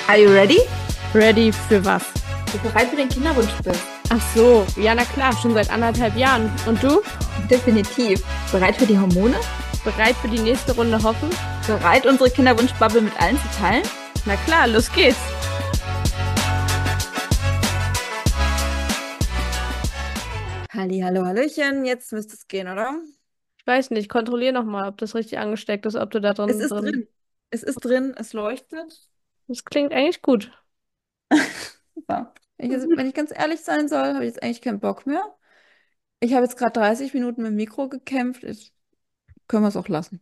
Are you ready? Ready für was? Bist du bereit für den Kinderwunsch bist? Ach so, ja, na klar, schon seit 1,5 Jahren. Und du? Definitiv. Bereit für die Hormone? Bereit für die nächste Runde hoffen? Bereit, unsere Kinderwunschbubble mit allen zu teilen? Na klar, los geht's. Hallo, Hallöchen. Jetzt müsste es gehen, oder? Ich weiß nicht, kontrollier noch mal, ob das richtig angesteckt ist, ob du da Es drin ist drin. drin. Es ist drin. Es leuchtet. Das klingt eigentlich gut. Super. Wenn ich ganz ehrlich sein soll, habe ich jetzt eigentlich keinen Bock mehr. Ich habe jetzt gerade 30 Minuten mit dem Mikro gekämpft. Jetzt können wir es auch lassen.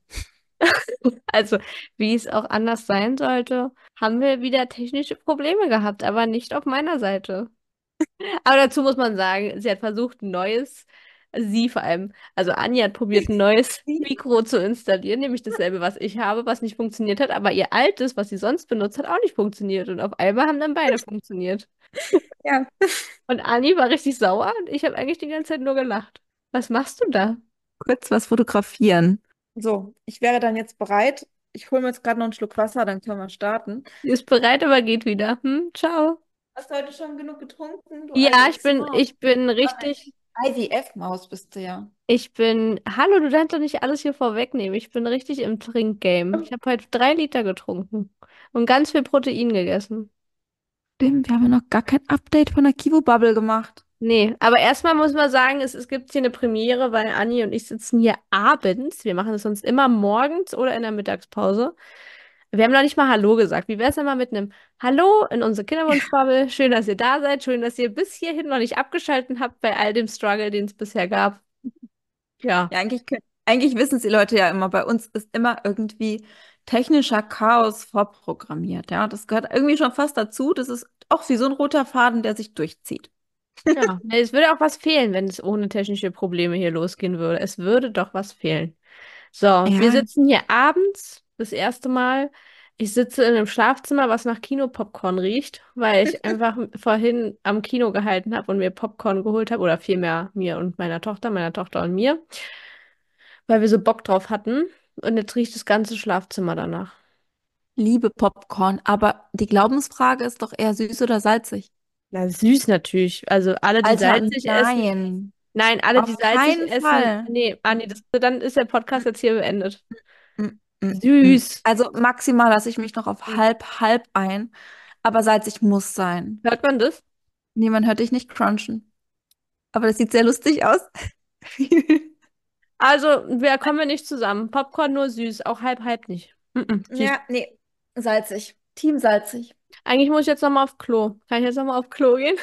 Also, wie es auch anders sein sollte, haben wir wieder technische Probleme gehabt, aber nicht auf meiner Seite. Aber dazu muss man sagen, sie hat versucht, ein neues, sie vor allem, also Anja hat probiert, ein neues Mikro zu installieren, nämlich dasselbe, was ich habe, was nicht funktioniert hat, aber ihr altes, was sie sonst benutzt hat, auch nicht funktioniert. Und auf einmal haben dann beide funktioniert. Ja. Und Anni war richtig sauer und ich habe eigentlich die ganze Zeit nur gelacht. Was machst du da? Kurz was fotografieren. So, ich wäre dann jetzt bereit. Ich hole mir jetzt gerade noch einen Schluck Wasser, dann können wir starten. Sie ist bereit, aber geht wieder. Ciao. Hast du heute schon genug getrunken, du Ja, alte ich bin, Maus? ich bin richtig. IVF-Maus bist du ja. Hallo, du darfst doch nicht alles hier vorwegnehmen. Ich bin richtig im Trinkgame. Ich habe heute 3 Liter getrunken und ganz viel Protein gegessen. Stimmt, wir haben ja noch gar kein Update von der Kivo-Bubble gemacht. Nee, aber erstmal muss man sagen, es gibt hier eine Premiere, weil Anni und ich sitzen hier abends. Wir machen das sonst immer morgens oder in der Mittagspause. Wir haben noch nicht mal Hallo gesagt. Wie wäre es denn mal mit einem Hallo in unsere Kinderwunschbubble? Schön, dass ihr da seid. Schön, dass ihr bis hierhin noch nicht abgeschaltet habt bei all dem Struggle, den es bisher gab. Ja. Ja, eigentlich wissen es die Leute ja immer, bei uns ist immer irgendwie technischer Chaos vorprogrammiert. Ja, das gehört irgendwie schon fast dazu. Das ist auch wie so ein roter Faden, der sich durchzieht. Ja, es würde auch was fehlen, wenn es ohne technische Probleme hier losgehen würde. Es würde doch was fehlen. So, wir Ja, sitzen hier abends das erste Mal. Ich sitze in einem Schlafzimmer, was nach Kinopopcorn riecht, weil ich einfach vorhin am Kino gehalten habe und mir Popcorn geholt habe, oder vielmehr mir und meiner Tochter und mir, weil wir so Bock drauf hatten. Und jetzt riecht das ganze Schlafzimmer danach. liebe Popcorn, aber die Glaubensfrage ist doch eher süß oder salzig. Na, süß natürlich. Also alle, die Alter, salzig essen. nein. Nein, alle, die Auf salzig keinen essen. Fall. Nee, Anni, dann ist der Podcast jetzt hier beendet. Mm, mm. Süß. Also maximal lasse ich mich noch auf Hm. halb ein, aber salzig muss sein. Hört man das? Niemand hört dich nicht crunchen. Aber das sieht sehr lustig aus. Also, wir kommen wir nicht zusammen. Popcorn nur süß, auch halb, halb nicht. Süß. Ja, nee, salzig. Team salzig. Eigentlich muss ich jetzt nochmal auf Klo. Kann ich jetzt nochmal auf Klo gehen?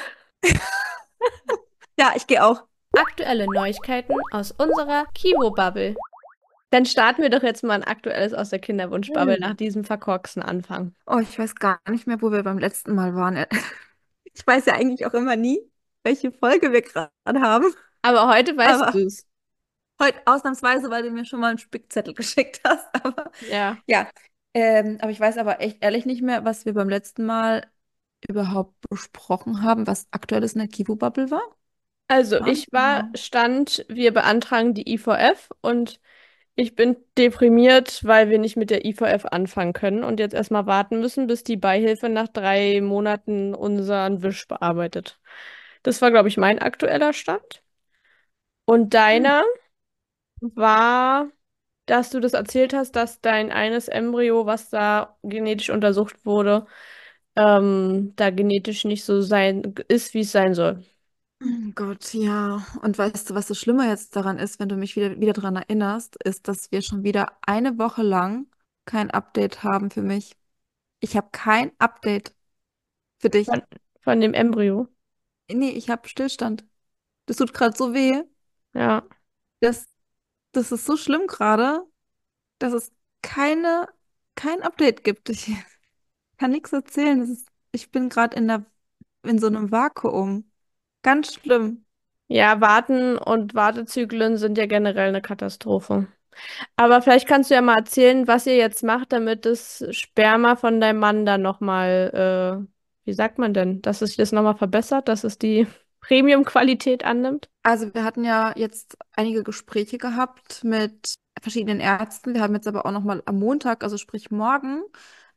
Ja, ich gehe auch. Aktuelle Neuigkeiten aus unserer Kivo-Bubble. Dann starten wir doch jetzt mal ein aktuelles aus der Kinderwunsch-Bubble nach Hm. diesem verkorksten Anfang. Oh, ich weiß gar nicht mehr, wo wir beim letzten Mal waren. Ich weiß ja eigentlich auch immer nie, welche Folge wir gerade haben. Aber heute weißt Aber du es. heute ausnahmsweise, weil du mir schon mal einen Spickzettel geschickt hast. Aber Ja. ja, aber ich weiß aber echt ehrlich nicht mehr, was wir beim letzten Mal überhaupt besprochen haben, was aktuelles in der Kivu-Bubble war. Also, Gar ich nicht mehr. wir beantragen die IVF und ich bin deprimiert, weil wir nicht mit der IVF anfangen können und jetzt erstmal warten müssen, bis die Beihilfe nach 3 Monaten unseren Wisch bearbeitet. Das war, glaube ich, mein aktueller Stand. Und Hm. deiner war, dass du das erzählt hast, dass dein eines Embryo, was da genetisch untersucht wurde, da genetisch nicht so sein ist, wie es sein soll. Oh Gott, ja. Und weißt du, was das Schlimme jetzt daran ist, wenn du mich wieder daran erinnerst, ist, dass wir schon wieder eine Woche lang kein Update haben für mich. Ich habe kein Update für dich. Von, von dem Embryo. Nee, ich habe Stillstand. Das tut gerade so weh. Ja. Das, das ist so schlimm gerade, dass es keine, kein Update gibt. Ich kann nichts erzählen. Ich bin gerade in so einem Vakuum. Ganz schlimm. Ja, Warten und Wartezyklen sind ja generell eine Katastrophe. Aber vielleicht kannst du ja mal erzählen, was ihr jetzt macht, damit das Sperma von deinem Mann dann nochmal, wie sagt man denn, dass es sich das nochmal verbessert, dass es die Premium-Qualität annimmt? Also wir hatten ja jetzt einige Gespräche gehabt mit verschiedenen Ärzten. Wir haben jetzt aber auch noch mal am Montag, also sprich morgen,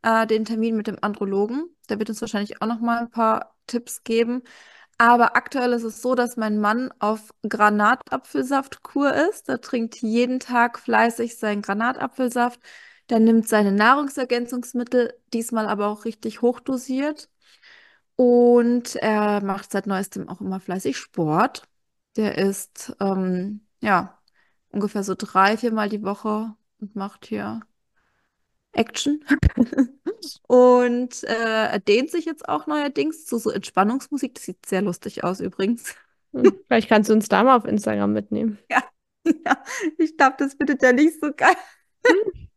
den Termin mit dem Andrologen. Der wird uns wahrscheinlich auch noch mal ein paar Tipps geben. Aber aktuell ist es so, dass mein Mann auf Granatapfelsaftkur ist. Der trinkt jeden Tag fleißig seinen Granatapfelsaft. Der nimmt seine Nahrungsergänzungsmittel, diesmal aber auch richtig hochdosiert. Und er macht seit neuestem auch immer fleißig Sport. Der ist ja ungefähr so 3, 4 Mal die Woche und macht hier Action. Und er dehnt sich jetzt auch neuerdings zu so Entspannungsmusik. Das sieht sehr lustig aus übrigens. Hm. Vielleicht kannst du uns da mal auf Instagram mitnehmen. Ja, ja, ich glaube, das findet er nicht so geil. Hm.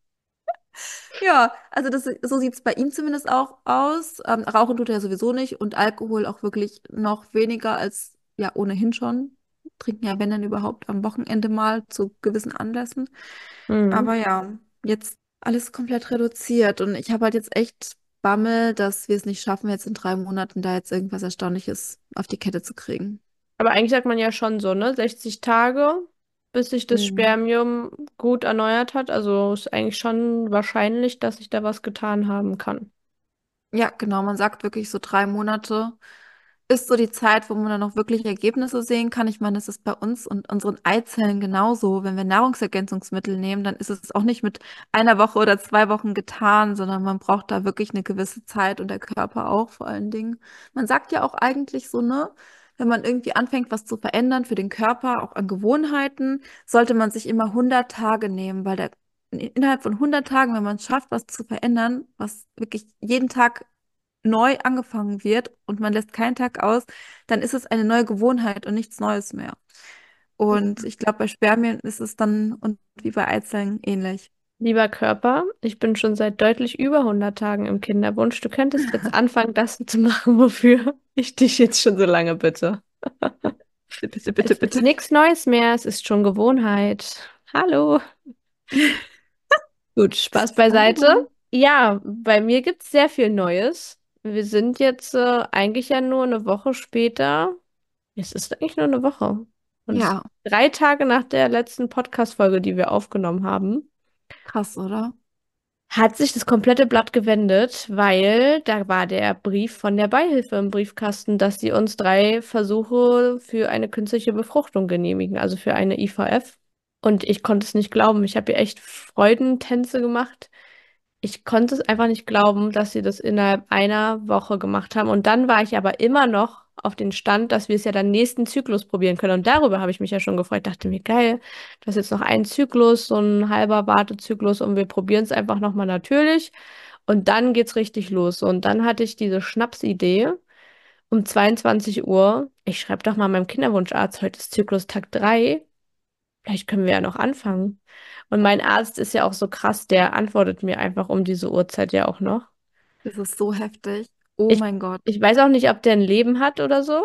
Ja, also so sieht es bei ihm zumindest auch aus. Rauchen tut er sowieso nicht und Alkohol auch wirklich noch weniger als ja ohnehin schon. Trinken ja, wenn dann überhaupt am Wochenende mal zu gewissen Anlässen. Mhm. Aber ja, jetzt alles komplett reduziert und ich habe halt jetzt echt Bammel, dass wir es nicht schaffen, jetzt in 3 Monaten da jetzt irgendwas Erstaunliches auf die Kette zu kriegen. Aber eigentlich sagt man ja schon so, ne? 60 Tage, bis sich das Mhm. Spermium gut erneuert hat. Also ist eigentlich schon wahrscheinlich, dass sich da was getan haben kann. Ja, genau, man sagt wirklich so 3 Monate ist so die Zeit, wo man dann auch wirklich Ergebnisse sehen kann. Ich meine, das ist bei uns und unseren Eizellen genauso. Wenn wir Nahrungsergänzungsmittel nehmen, dann ist es auch nicht mit einer Woche oder 2 Wochen getan, sondern man braucht da wirklich eine gewisse Zeit und der Körper auch vor allen Dingen. Man sagt ja auch eigentlich so, ne, wenn man irgendwie anfängt, was zu verändern für den Körper, auch an Gewohnheiten, sollte man sich immer 100 Tage nehmen, weil innerhalb von 100 Tagen, wenn man es schafft, was zu verändern, was wirklich jeden Tag neu angefangen wird und man lässt keinen Tag aus, dann ist es eine neue Gewohnheit und nichts Neues mehr. Und ich glaube, bei Spermien ist es dann und wie bei Eizellen ähnlich. Lieber Körper, ich bin schon seit deutlich über 100 Tagen im Kinderwunsch. Du könntest jetzt anfangen, das zu machen, wofür ich dich jetzt schon so lange bitte. Bitte, bitte, bitte, Es ist bitte. nichts Neues mehr, es ist schon Gewohnheit. Hallo. Gut, Spaß beiseite. Aber Ja, bei mir gibt es sehr viel Neues. Wir sind jetzt eigentlich ja nur eine Woche später. Es ist eigentlich nur eine Woche. Und es ja, ist 3 Tage nach der letzten Podcast-Folge, die wir aufgenommen haben, krass, oder? hat sich das komplette Blatt gewendet, weil da war der Brief von der Beihilfe im Briefkasten, dass sie uns 3 Versuche für eine künstliche Befruchtung genehmigen, also für eine IVF. Und ich konnte es nicht glauben. Ich habe ihr echt Freudentänze gemacht. Ich konnte es einfach nicht glauben, dass sie das innerhalb einer Woche gemacht haben. Und dann war ich aber immer noch auf den Stand, dass wir es ja dann nächsten Zyklus probieren können. Und darüber habe ich mich ja schon gefreut. Dachte mir, geil, das ist jetzt noch ein Zyklus, so ein halber Wartezyklus und wir probieren es einfach nochmal natürlich. Und dann geht's richtig los. Und dann hatte ich diese Schnapsidee um 22 Uhr. Ich schreibe doch mal meinem Kinderwunscharzt, heute ist Zyklus Tag 3. Vielleicht können wir ja noch anfangen. Und mein Arzt ist ja auch so krass, der antwortet mir einfach um diese Uhrzeit ja auch noch. Das ist so heftig. Oh Ich, mein Gott. ich weiß auch nicht, ob der ein Leben hat oder so.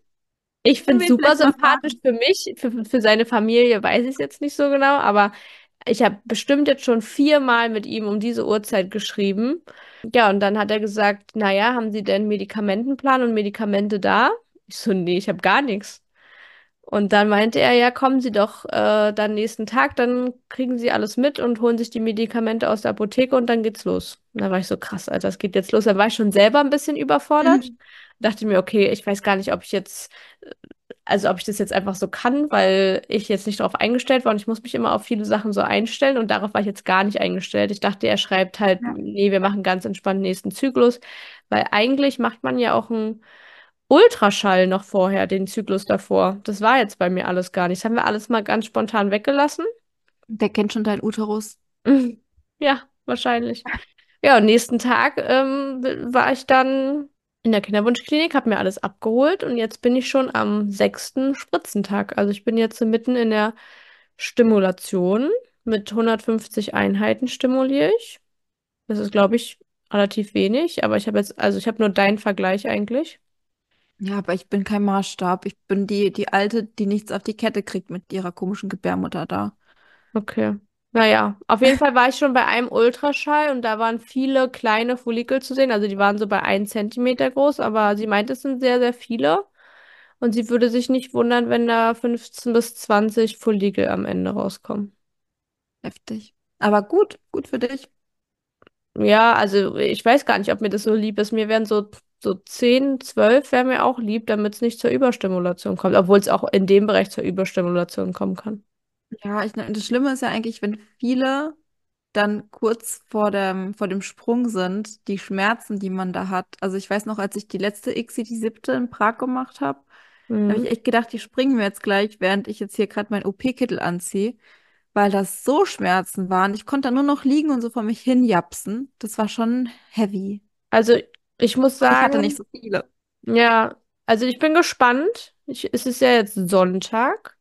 Ich Können finde wir es ihn super vielleicht mal sympathisch fragen? für mich, für seine Familie weiß ich es jetzt nicht so genau, aber ich habe bestimmt jetzt schon 4-mal mit ihm um diese Uhrzeit geschrieben. Ja, und dann hat er gesagt, naja, haben Sie denn Medikamentenplan und Medikamente da? Ich so, nee, ich habe gar nichts. Und dann meinte er, ja, kommen Sie doch dann nächsten Tag, dann kriegen Sie alles mit und holen sich die Medikamente aus der Apotheke und dann geht's los. Und da war ich so krass, Alter, das geht jetzt los. Dann war ich schon selber ein bisschen überfordert. Mhm. Dachte mir, okay, ich weiß gar nicht, ob ich jetzt, also ob ich das jetzt einfach so kann, weil ich jetzt nicht darauf eingestellt war und ich muss mich immer auf viele Sachen so einstellen und darauf war ich jetzt gar nicht eingestellt. Ich dachte, er schreibt halt, Ja. nee, wir machen ganz entspannt nächsten Zyklus, weil eigentlich macht man ja auch einen Ultraschall noch vorher, den Zyklus davor. Das war jetzt bei mir alles gar nicht. Das haben wir alles mal ganz spontan weggelassen. Der kennt schon deinen Uterus. Ja, wahrscheinlich. Ja, und nächsten Tag war ich dann in der Kinderwunschklinik, habe mir alles abgeholt und jetzt bin ich schon am 6. Spritzentag. Also ich bin jetzt so mitten in der Stimulation. Mit 150 Einheiten stimuliere ich. Das ist, glaube ich, relativ wenig, aber ich habe jetzt, also ich habe nur deinen Vergleich eigentlich. Ja, aber ich bin kein Maßstab. Ich bin die Alte, die nichts auf die Kette kriegt mit ihrer komischen Gebärmutter da. Okay. Naja, auf jeden Fall war ich schon bei einem Ultraschall und da waren viele kleine Follikel zu sehen. Also die waren so bei 1 Zentimeter groß, aber sie meint, es sind sehr, sehr viele. Und sie würde sich nicht wundern, wenn da 15 bis 20 Follikel am Ende rauskommen. Heftig. Aber gut, gut für dich. Ja, also ich weiß gar nicht, ob mir das so lieb ist. Mir wären so 10, 12 wäre mir auch lieb, damit es nicht zur Überstimulation kommt, obwohl es auch in dem Bereich zur Überstimulation kommen kann. Ja, das Schlimme ist ja eigentlich, wenn viele dann kurz vor dem Sprung sind, die Schmerzen, die man da hat. Also ich weiß noch, als ich die letzte ICSI, die siebte in Prag gemacht habe, habe Mhm. ich echt gedacht, die springen mir jetzt gleich, während ich jetzt hier gerade meinen OP-Kittel anziehe, weil das so Schmerzen waren. Ich konnte da nur noch liegen und so vor mich hin japsen. Das war schon heavy. Also ich muss Und ich hatte nicht sagen, so viele. ja, also ich bin gespannt. Es ist ja jetzt Sonntag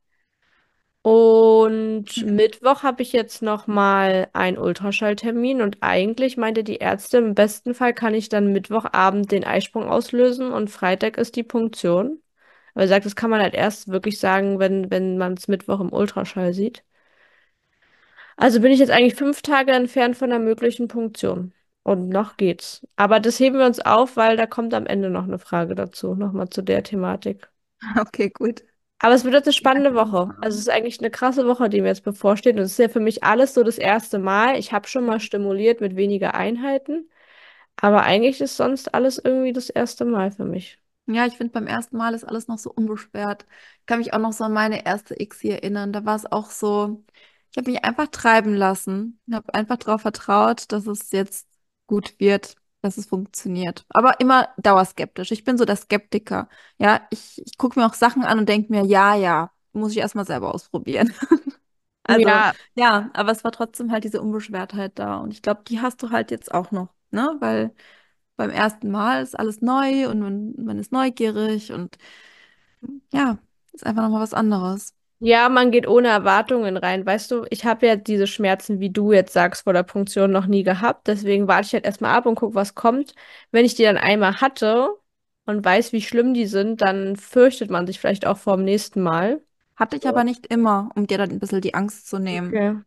und Mhm. Mittwoch habe ich jetzt noch mal einen Ultraschalltermin und eigentlich meinte die Ärzte, im besten Fall kann ich dann Mittwochabend den Eisprung auslösen und Freitag ist die Punktion. Aber er sagt, das kann man halt erst wirklich sagen, wenn man es Mittwoch im Ultraschall sieht. Also bin ich jetzt eigentlich 5 Tage entfernt von der möglichen Punktion. Und noch geht's. Aber das heben wir uns auf, weil da kommt am Ende noch eine Frage dazu, nochmal zu der Thematik. Okay, gut. Aber es wird jetzt eine Ja, spannende Woche. Also es ist eigentlich eine krasse Woche, die mir jetzt bevorsteht. Und es ist ja für mich alles so das erste Mal. Ich habe schon mal stimuliert mit weniger Einheiten, aber eigentlich ist sonst alles irgendwie das erste Mal für mich. Ja, ich finde, beim ersten Mal ist alles noch so unbeschwert. Ich kann mich auch noch so an meine erste ICSI erinnern. Da war es auch so, ich habe mich einfach treiben lassen. Ich habe einfach darauf vertraut, dass es jetzt gut wird, dass es funktioniert. Aber immer dauerskeptisch. Ich bin so der Skeptiker. Ja, ich gucke mir auch Sachen an und denke mir, ja, ja, muss ich erstmal selber ausprobieren. Also, Ja, ja, aber es war trotzdem halt diese Unbeschwertheit da. Und ich glaube, die hast du halt jetzt auch noch, ne? Weil beim ersten Mal ist alles neu und man ist neugierig und ja, ist einfach nochmal was anderes. ja, man geht ohne Erwartungen rein. Weißt du, ich habe ja diese Schmerzen, wie du jetzt sagst, vor der Punktion noch nie gehabt. Deswegen warte ich halt erstmal ab und gucke, was kommt. Wenn ich die dann einmal hatte und weiß, wie schlimm die sind, dann fürchtet man sich vielleicht auch vor dem nächsten Mal. Hatte ich aber nicht immer, um dir dann ein bisschen die Angst zu nehmen. Okay.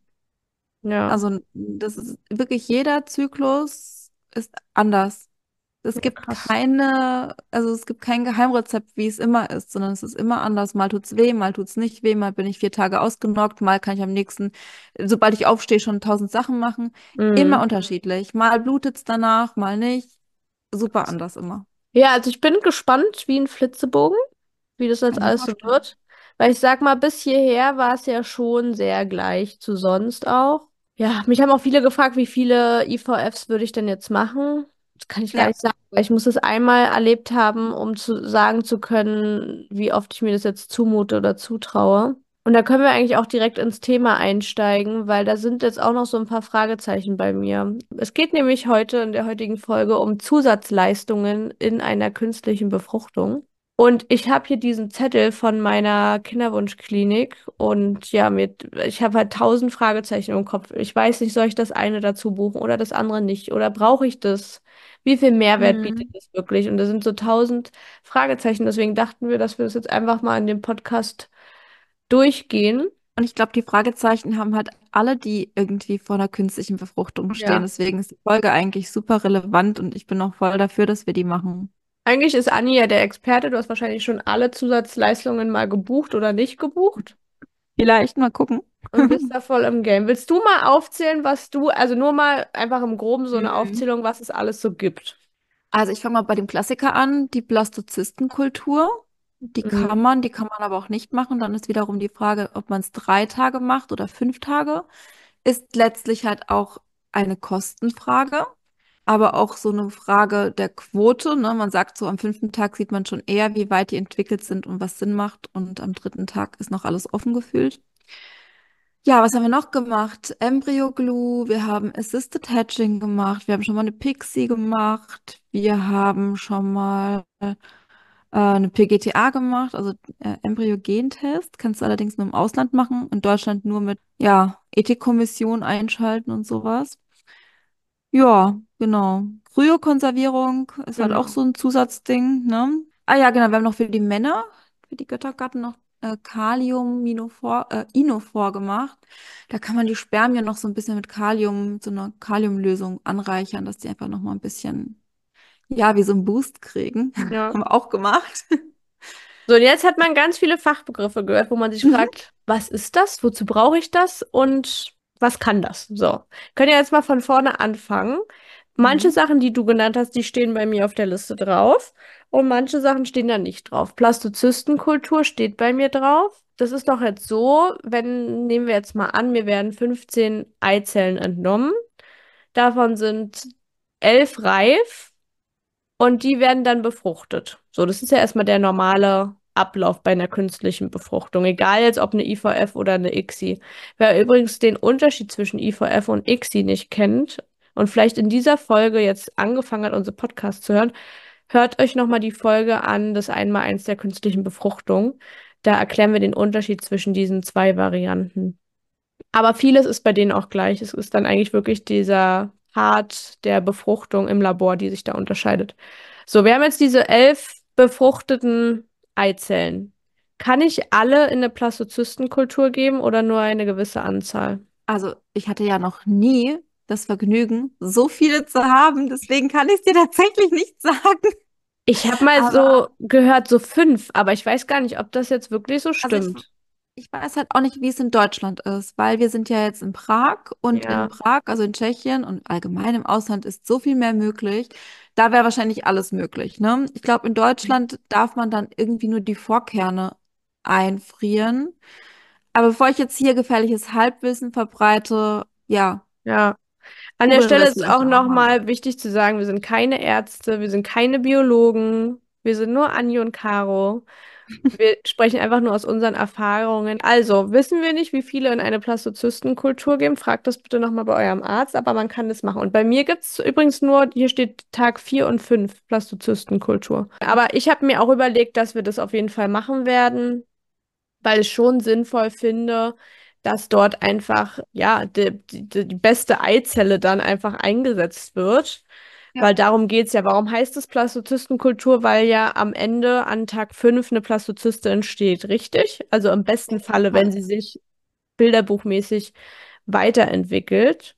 Ja, Also, das ist wirklich jeder Zyklus ist anders. Es ja, gibt krass. also es gibt kein Geheimrezept, wie es immer ist, sondern es ist immer anders. Mal tut's weh, mal tut's nicht weh, mal bin ich 4 Tage ausgenockt, mal kann ich am nächsten, sobald ich aufstehe, schon 1000 Sachen machen. Immer Mhm. unterschiedlich. Mal blutet's danach, mal nicht. Super anders immer. Ja, also ich bin gespannt wie ein Flitzebogen, wie das Kann jetzt ich mir alles so vorstellen. wird. Weil ich sag mal, bis hierher war es ja schon sehr gleich zu sonst auch. Ja, mich haben auch viele gefragt, wie viele IVFs würde ich denn jetzt machen? Das kann ich gar Ja. nicht sagen, weil ich muss es einmal erlebt haben, um zu sagen zu können, wie oft ich mir das jetzt zumute oder zutraue. Und da können wir eigentlich auch direkt ins Thema einsteigen, weil da sind jetzt auch noch so ein paar Fragezeichen bei mir. Es geht nämlich heute in der heutigen Folge um Zusatzleistungen in einer künstlichen Befruchtung. Und ich habe hier diesen Zettel von meiner Kinderwunschklinik und ja, ich habe halt 1000 Fragezeichen im Kopf. Ich weiß nicht, soll ich das eine dazu buchen oder das andere nicht? Oder brauche ich das? Wie viel Mehrwert bietet Mhm. das wirklich? Und da sind so 1000 Fragezeichen. Deswegen dachten wir, dass wir das jetzt einfach mal in dem Podcast durchgehen. Und ich glaube, die Fragezeichen haben halt alle, die irgendwie vor einer künstlichen Befruchtung stehen. Ja. Deswegen ist die Folge eigentlich super relevant und ich bin auch voll dafür, dass wir die machen. Eigentlich ist Anni ja der Experte. Du hast wahrscheinlich schon alle Zusatzleistungen mal gebucht oder nicht gebucht Vielleicht mal gucken. und bist da voll im Game. Willst du mal aufzählen, also nur mal einfach im Groben so eine Mhm. Aufzählung, was es alles so gibt? Also ich fange mal bei dem Klassiker an, die Blastozystenkultur. Mhm. Die kann man aber auch nicht machen. Dann ist wiederum die Frage, ob man es 3 Tage macht oder 5 Tage. Ist letztlich halt auch eine Kostenfrage, aber auch so eine Frage der Quote. Ne? Man sagt so, am 5. Tag sieht man schon eher, wie weit die entwickelt sind und was Sinn macht. Und am 3. Tag ist noch alles offen gefühlt. Ja, was haben wir noch gemacht? Embryo Glue, wir haben Assisted Hatching gemacht, wir haben schon mal eine Pixie gemacht, wir haben schon mal eine PGTA gemacht, also Embryo-Gentest. Kannst du allerdings nur im Ausland machen, in Deutschland nur mit, ja, Ethikkommission einschalten und sowas. Ja, genau. Kryokonservierung ist halt auch Genau. so ein Zusatzding, ne? Ah ja, genau, wir haben noch für die Männer, für die Göttergatten noch Inophor gemacht. Da kann man die Spermien noch so ein bisschen mit Kalium, mit so einer Kaliumlösung anreichern, dass die einfach noch mal ein bisschen, ja, wie so einen Boost kriegen. Ja. Haben wir auch gemacht. So, und jetzt hat man ganz viele Fachbegriffe gehört, wo man sich Mhm. fragt, was ist das? Wozu brauche ich das? Und was kann das? So, können ja jetzt mal von vorne anfangen. Manche Mhm. Sachen, die du genannt hast, die stehen bei mir auf der Liste drauf und manche Sachen stehen da nicht drauf. Plastozystenkultur steht bei mir drauf. Das ist doch jetzt so, wenn, nehmen wir jetzt mal an, mir werden 15 Eizellen entnommen. Davon sind 11 reif und die werden dann befruchtet. So, das ist ja erstmal der normale Ablauf bei einer künstlichen Befruchtung, egal jetzt ob eine IVF oder eine ICSI. Wer übrigens den Unterschied zwischen IVF und ICSI nicht kennt und vielleicht in dieser Folge jetzt angefangen hat, unsere Podcast zu hören, hört euch nochmal die Folge an, das Einmaleins der künstlichen Befruchtung. Da erklären wir den Unterschied zwischen diesen zwei Varianten. Aber vieles ist bei denen auch gleich. Es ist dann eigentlich wirklich dieser Part der Befruchtung im Labor, die sich da unterscheidet. So, wir haben jetzt diese 11 befruchteten Eizellen. Kann ich alle in eine Blastozystenkultur geben oder nur eine gewisse Anzahl? Also, ich hatte ja noch nie das Vergnügen, so viele zu haben. Deswegen kann ich es dir tatsächlich nicht sagen. Ich habe mal Aber, so gehört, so 5, aber ich weiß gar nicht, ob das jetzt wirklich so also stimmt. ich weiß halt auch nicht, wie es in Deutschland ist, weil wir sind ja jetzt in Prag und in Ja. Prag, also in Tschechien und allgemein im Ausland ist so viel mehr möglich. Da wäre wahrscheinlich alles möglich, ne? Ich glaube, in Deutschland darf man dann irgendwie nur die Vorkerne einfrieren. Aber bevor ich jetzt hier gefährliches Halbwissen verbreite, ja, Ja. An der googeln wir Stelle es ist vielleicht auch einfach mal. nochmal wichtig zu sagen, wir sind keine Ärzte, wir sind keine Biologen, wir sind nur Anni und Caro. Wir sprechen einfach nur aus unseren Erfahrungen. Also, wissen wir nicht, wie viele in eine Blastozystenkultur gehen? Fragt das bitte nochmal bei eurem Arzt, aber man kann das machen. Und bei mir gibt es übrigens nur, hier steht Tag 4 und 5 Blastozystenkultur. Aber ich habe mir auch überlegt, dass wir das auf jeden Fall machen werden, weil ich schon sinnvoll finde, dass dort einfach, ja, die beste Eizelle dann einfach eingesetzt wird. Ja, Weil darum geht's ja. Warum heißt es Blastozystenkultur? Weil ja am Ende an Tag 5 eine Blastozyste entsteht, richtig? Also im besten besten Falle, wenn Fall. sie sich bilderbuchmäßig weiterentwickelt.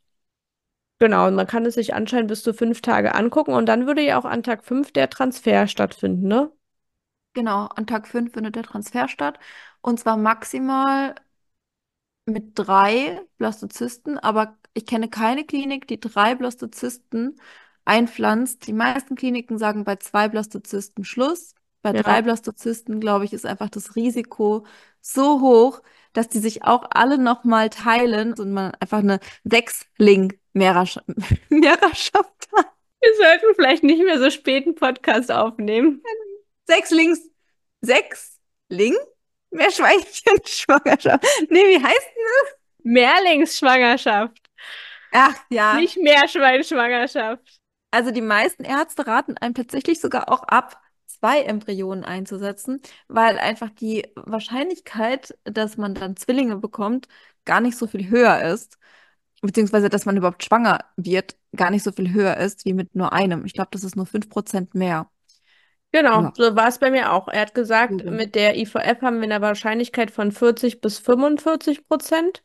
Genau, und man kann es sich anscheinend bis zu 5 Tage angucken und dann würde ja auch an Tag 5 der Transfer stattfinden, ne? Genau, an Tag 5 findet der Transfer statt. Und zwar maximal mit 3 Blastozysten, aber ich kenne keine Klinik, die 3 Blastozysten einpflanzt. Die meisten Kliniken sagen bei 2 Blastozysten Schluss. Bei Ja. 3 Blastozysten, glaube ich, ist einfach das Risiko so hoch, dass die sich auch alle nochmal teilen und man einfach eine Sechsling-Mehrerschaft hat. Wir sollten vielleicht nicht mehr so spät einen Podcast aufnehmen. Sechslings, Sechsling? Meerschweinchenschwangerschaft. Nee, wie heißt? Mehrlingsschwangerschaft, Ach ja. nicht Meerschweinschwangerschaft. Also die meisten Ärzte raten einem tatsächlich sogar auch ab, 2 Embryonen einzusetzen, weil einfach die Wahrscheinlichkeit, dass man dann Zwillinge bekommt, gar nicht so viel höher ist, beziehungsweise dass man überhaupt schwanger wird, gar nicht so viel höher ist wie mit nur einem. Ich glaube, das ist nur 5% mehr. Genau, Ja, so war es bei mir auch. Er hat gesagt, Google. mit der IVF haben wir eine Wahrscheinlichkeit von 40 bis 45%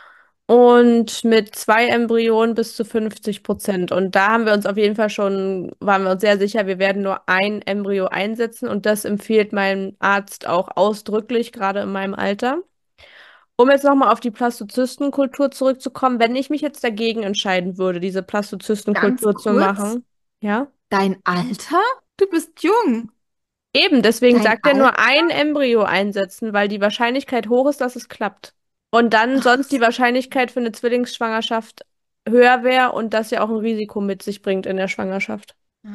und mit 2 Embryonen bis zu 50%. Und da haben wir uns auf jeden Fall schon, waren wir uns sehr sicher, wir werden nur ein Embryo einsetzen und das empfiehlt mein Arzt auch ausdrücklich, gerade in meinem Alter. Um jetzt nochmal auf die Plastozystenkultur zurückzukommen, wenn ich mich jetzt dagegen entscheiden würde, diese Ganz Plastozystenkultur zu kurz, machen, ja? dein Alter? Du bist jung. Eben, deswegen Dein sagt er nur Alter? ein Embryo einsetzen, weil die Wahrscheinlichkeit hoch ist, dass es klappt. Und dann Ach sonst die Wahrscheinlichkeit für eine Zwillingsschwangerschaft höher wäre und das ja auch ein Risiko mit sich bringt in der Schwangerschaft.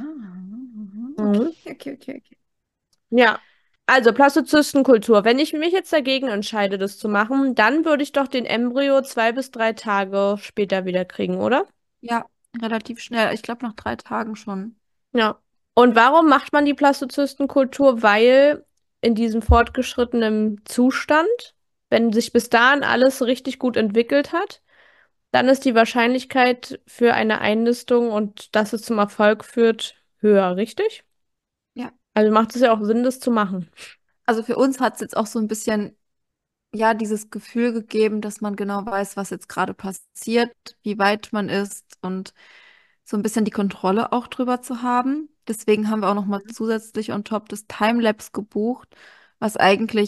Okay, Mhm. okay, okay, okay. Ja, also Plastozystenkultur. Wenn ich mich jetzt dagegen entscheide, das zu machen, dann würde ich doch den Embryo 2 bis 3 Tage später wieder kriegen, oder? Ja, relativ schnell. Ich glaube, nach 3 Tagen schon. Ja. Und warum macht man die Plastozystenkultur? Weil in diesem fortgeschrittenen Zustand, wenn sich bis dahin alles richtig gut entwickelt hat, dann ist die Wahrscheinlichkeit für eine Einnistung und dass es zum Erfolg führt, höher, richtig? Ja. Also macht es ja auch Sinn, das zu machen. Also für uns hat es jetzt auch so ein bisschen, ja, dieses Gefühl gegeben, dass man genau weiß, was jetzt gerade passiert, wie weit man ist und so ein bisschen die Kontrolle auch drüber zu haben. Deswegen haben wir auch noch mal zusätzlich on top das Timelapse gebucht, was eigentlich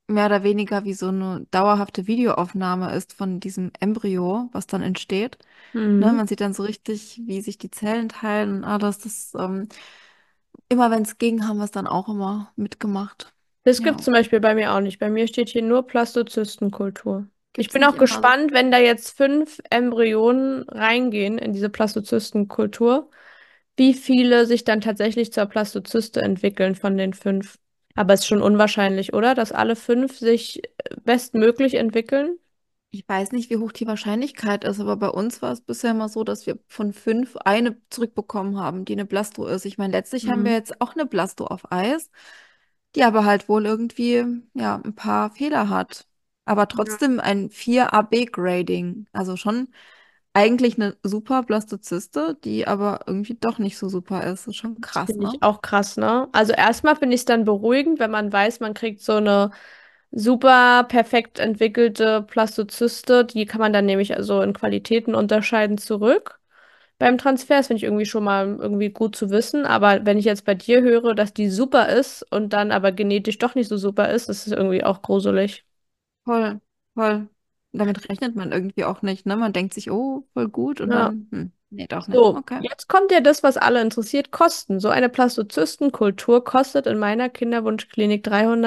mehr oder weniger wie so eine dauerhafte Videoaufnahme ist von diesem Embryo, was dann entsteht. Ne, Mhm. man sieht dann so richtig, wie sich die Zellen teilen und alles. Immer wenn es ging, haben wir es dann auch immer mitgemacht. Das gibt es Ja, zum Beispiel bei mir auch nicht. Bei mir steht hier nur Plastozystenkultur. Ich gibt's bin nicht auch immer so. gespannt, wenn da jetzt 5 Embryonen reingehen in diese Plastozystenkultur, wie viele sich dann tatsächlich zur Plastozyste entwickeln von den 5. Aber es ist schon unwahrscheinlich, oder? Dass alle 5 sich bestmöglich entwickeln? Ich weiß nicht, wie hoch die Wahrscheinlichkeit ist, aber bei uns war es bisher immer so, dass wir von 5 eine zurückbekommen haben, die eine Blasto ist. Ich meine, letztlich haben wir Mhm. jetzt auch eine Blasto auf Eis, die aber halt wohl irgendwie, ja, ein paar Fehler hat. Aber Ja. trotzdem ein 4AB-Grading. Also schon eigentlich eine super Blastozyste, die aber irgendwie doch nicht so super ist. Das ist schon Das krass, finde ne? ich auch krass, ne? Also erstmal finde ich es dann beruhigend, wenn man weiß, man kriegt so eine super perfekt entwickelte Plastozyste. Die kann man dann nämlich also in Qualitäten unterscheiden zurück beim Transfer. Das finde ich irgendwie schon mal irgendwie gut zu wissen. Aber wenn ich jetzt bei dir höre, dass die super ist und dann aber genetisch doch nicht so super ist, das ist irgendwie auch gruselig. Voll, voll. Damit rechnet man irgendwie auch nicht, ne? Man denkt sich, oh, voll gut und Ja. dann, nee, doch nicht. So, Okay. jetzt kommt ja das, was alle interessiert, Kosten. So eine Plastozystenkultur kostet in meiner Kinderwunschklinik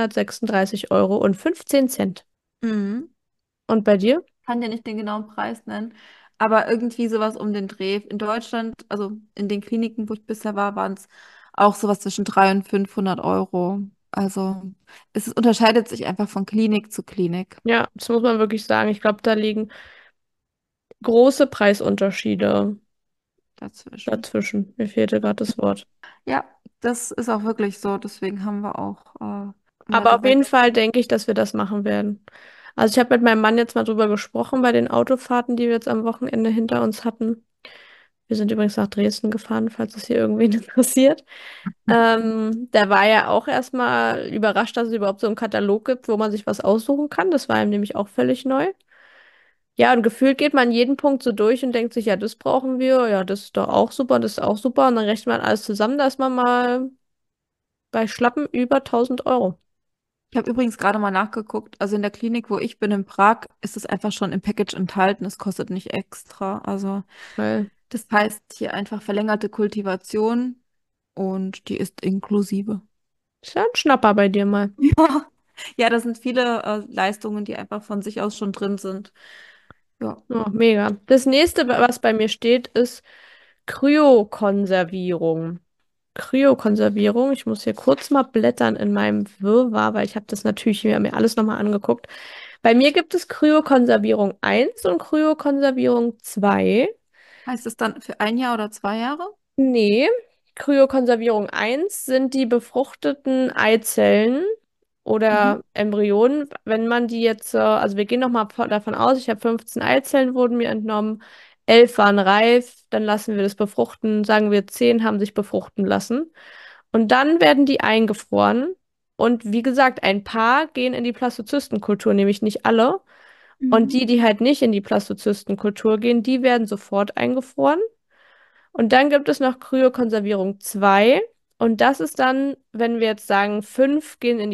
336,15 € Mhm. Und bei dir? Kann dir nicht den genauen Preis nennen, aber irgendwie sowas um den Dreh. In Deutschland, also in den Kliniken, wo ich bisher war, waren es auch sowas zwischen 300 und 500 Euro. Also unterscheidet sich einfach von Klinik zu Klinik Ja, das muss man wirklich sagen. Ich glaube, da liegen große Preisunterschiede dazwischen. dazwischen. Mir fehlte gerade das Wort. Ja, das ist auch wirklich so. Deswegen haben wir auch immer Aber auf jeden gewechselt. Fall denke ich, dass wir das machen werden. Also ich habe mit meinem Mann jetzt mal drüber gesprochen bei den Autofahrten, die wir jetzt am Wochenende hinter uns hatten. Wir sind übrigens nach Dresden gefahren, falls es hier irgendwen interessiert. Der war ja auch erstmal überrascht, dass es überhaupt so einen Katalog gibt, wo man sich was aussuchen kann. Das war ihm nämlich auch völlig neu. Ja, und gefühlt geht man jeden Punkt so durch und denkt sich, ja, das brauchen wir, ja, das ist doch auch super, das ist auch super. Und dann rechnet man alles zusammen, da ist man mal bei schlappen über 1.000 €. Ich habe übrigens gerade mal nachgeguckt. Also in der Klinik, wo ich bin in Prag, ist es einfach schon im Package enthalten. Es kostet nicht extra. Also Weil, das heißt hier einfach verlängerte Kultivation und die ist inklusive. ist ja ein Schnapper bei dir mal. Ja, ja, das sind viele Leistungen, die einfach von sich aus schon drin sind. Ja. Oh, mega. Das nächste, was bei mir steht, ist Kryokonservierung. Kryokonservierung. Ich muss hier kurz mal blättern in meinem Wirrwarr, weil ich habe das natürlich mir alles nochmal angeguckt. Bei mir gibt es Kryokonservierung 1 und Kryokonservierung 2. Heißt es dann für 1 Jahr oder 2 Jahre? Nee, Kryokonservierung 1 sind die befruchteten Eizellen Mhm. oder Embryonen. Wenn man die jetzt, also wir gehen nochmal davon aus, ich habe 15 Eizellen wurden mir entnommen, 11 waren reif, dann lassen wir das befruchten, sagen wir 10 haben sich befruchten lassen. Und dann werden die eingefroren. Und wie gesagt, ein paar gehen in die Plastozystenkultur, nämlich nicht alle. Und Mhm. die halt nicht in die Plastozystenkultur gehen, die werden sofort eingefroren. Und dann gibt es noch Kryokonservierung 2. Und das ist dann, wenn wir jetzt sagen, 5 gehen in die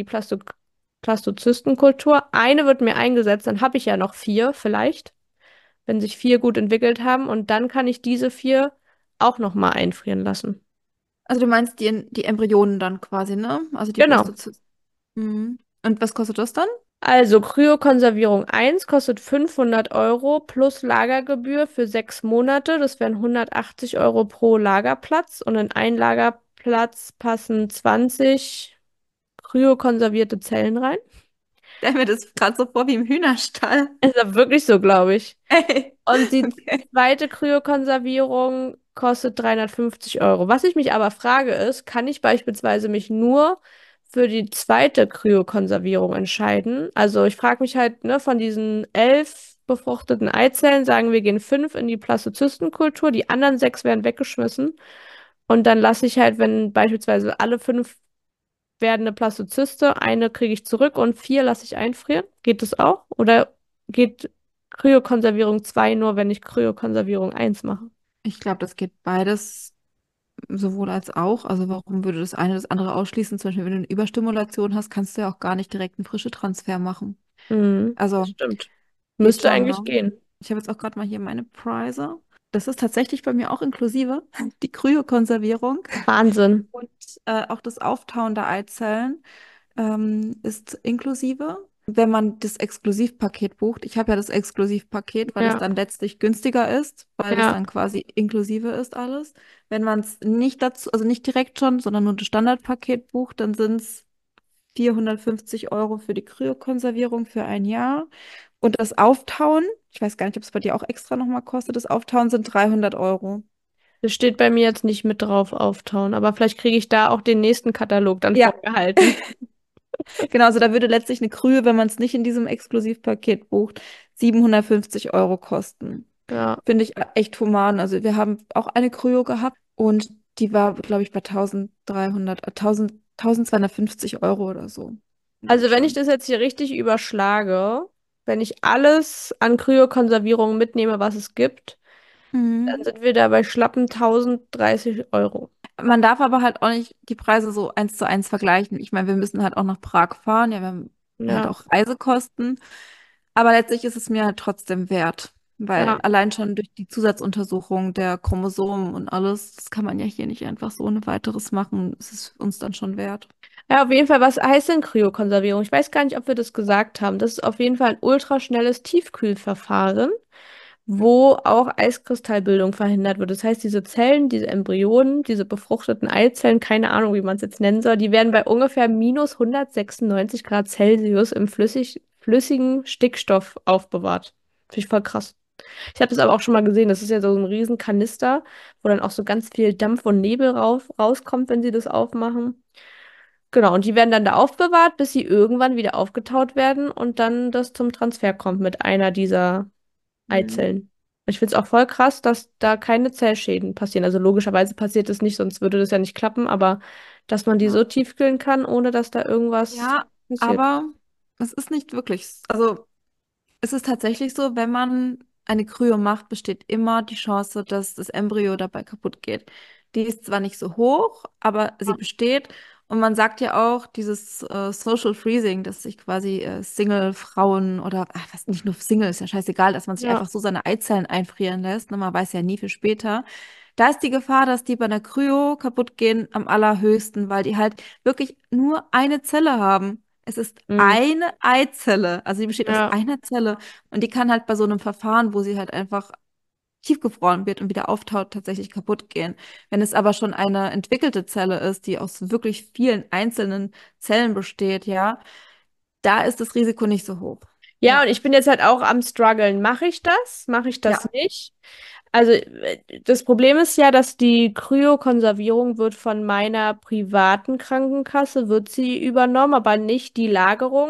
Plastozystenkultur. Eine wird mir eingesetzt, dann habe ich ja noch 4 vielleicht, wenn sich 4 gut entwickelt haben. Und dann kann ich diese 4 auch nochmal einfrieren lassen. Also du meinst die Embryonen dann quasi, ne? Also die Genau. Blastozysten. Mhm. Und was kostet das dann? Also Kryokonservierung 1 kostet 500 € plus Lagergebühr für 6 Monate. Das wären 180 € pro Lagerplatz. Und in einen Lagerplatz passen 20 kryokonservierte Zellen rein. Stell mir das gerade so vor wie im Hühnerstall. Ist ja wirklich so, glaube ich. Hey. Und die Okay. zweite Kryokonservierung kostet 350 €. Was ich mich aber frage ist, kann ich beispielsweise mich nur für die zweite Kryokonservierung entscheiden? Also ich frage mich halt, ne, von diesen 11 befruchteten Eizellen, sagen wir, gehen 5 in die Plastozystenkultur, die anderen 6 werden weggeschmissen. Und dann lasse ich halt, wenn beispielsweise alle 5 werden eine Plastozyste, eine kriege ich zurück und 4 lasse ich einfrieren. Geht das auch? Oder geht Kryokonservierung 2 nur, wenn ich Kryokonservierung 1 mache? Ich glaube, das geht beides sowohl als auch. Also warum würde das eine das andere ausschließen? Zum Beispiel, wenn du eine Überstimulation hast, kannst du ja auch gar nicht direkt einen frischen Transfer machen. Mhm, das Also stimmt. geht Müsste schon, eigentlich ne? gehen. Ich habe jetzt auch gerade mal hier meine Preise. Das ist tatsächlich bei mir auch inklusive, die Kryokonservierung Wahnsinn. und auch das Auftauen der Eizellen ist inklusive. Wenn man das Exklusivpaket bucht, ich habe ja das Exklusivpaket, weil es Ja, dann letztlich günstiger ist, weil das ja. dann quasi inklusive ist alles. Wenn man es nicht dazu, also nicht direkt schon, sondern nur das Standardpaket bucht, dann sind es 450 € für die Kryokonservierung für ein Jahr. Und das Auftauen, ich weiß gar nicht, ob es bei dir auch extra nochmal kostet, das Auftauen sind 300 €. Das steht bei mir jetzt nicht mit drauf auftauen, aber vielleicht kriege ich da auch den nächsten Katalog dann Ja, vorgehalten. genau, also da würde letztlich eine Krühe, wenn man es nicht in diesem Exklusivpaket bucht, 750 € kosten. Ja, Finde ich echt human. Also wir haben auch eine Kryo gehabt und die war, glaube ich, bei 1300, 1000, 1250 € oder so in also wenn ich Deutschland. das jetzt hier richtig überschlage, wenn ich alles an Kryokonservierung mitnehme, was es gibt, dann Mhm. sind wir da bei schlappen 1030 Euro. Man darf aber halt auch nicht die Preise so eins zu eins vergleichen. Ich meine, wir müssen halt auch nach Prag fahren. Ja, wir haben halt Ja, auch Reisekosten. Aber letztlich ist es mir halt trotzdem wert, weil ja. allein schon durch die Zusatzuntersuchung der Chromosomen und alles, das kann man ja hier nicht einfach so ohne weiteres machen. Es ist uns dann schon wert. Ja, auf jeden Fall, was heißt denn Kryokonservierung? Ich weiß gar nicht, ob wir das gesagt haben. Das ist auf jeden Fall ein ultraschnelles Tiefkühlverfahren, wo auch Eiskristallbildung verhindert wird. Das heißt, diese Zellen, diese Embryonen, diese befruchteten Eizellen, keine Ahnung, wie man es jetzt nennen soll, die werden bei ungefähr minus 196 Grad Celsius im flüssigen Stickstoff aufbewahrt. Finde ich voll krass. Ich habe das aber auch schon mal gesehen. Das ist ja so ein riesen Kanister, wo dann auch so ganz viel Dampf und Nebel rauskommt, wenn sie das aufmachen. Genau, und die werden dann da aufbewahrt, bis sie irgendwann wieder aufgetaut werden und dann das zum Transfer kommt mit einer dieser Mhm. Eizellen. Ich finde es auch voll krass, dass da keine Zellschäden passieren. Also logischerweise passiert das nicht, sonst würde das ja nicht klappen, aber dass man die Ja. so tief kühlen kann, ohne dass da irgendwas Ja, passiert. aber es ist nicht wirklich, also es ist tatsächlich so, wenn man eine Kryo macht, besteht immer die Chance, dass das Embryo dabei kaputt geht. Die ist zwar nicht so hoch, aber sie besteht. Und man sagt ja auch, dieses Social Freezing, dass sich quasi Single-Frauen oder was nicht nur Single, ist ja scheißegal, dass man sich Ja, einfach so seine Eizellen einfrieren lässt. Ne? Man weiß ja nie für später. Da ist die Gefahr, dass die bei einer Kryo kaputt gehen, am allerhöchsten, weil die halt wirklich nur eine Zelle haben. Es ist mm, eine Eizelle, also die besteht aus ja. einer Zelle und die kann halt bei so einem Verfahren, wo sie halt einfach tiefgefroren wird und wieder auftaut, tatsächlich kaputt gehen. Wenn es aber schon eine entwickelte Zelle ist, die aus wirklich vielen einzelnen Zellen besteht, ja, da ist das Risiko nicht so hoch. Ja, Ja, und ich bin jetzt halt auch am struggeln. Mache ich das? Mache ich das ja. nicht? Also das Problem ist ja, dass die Kryokonservierung wird von meiner privaten Krankenkasse, wird sie übernommen, aber nicht die Lagerung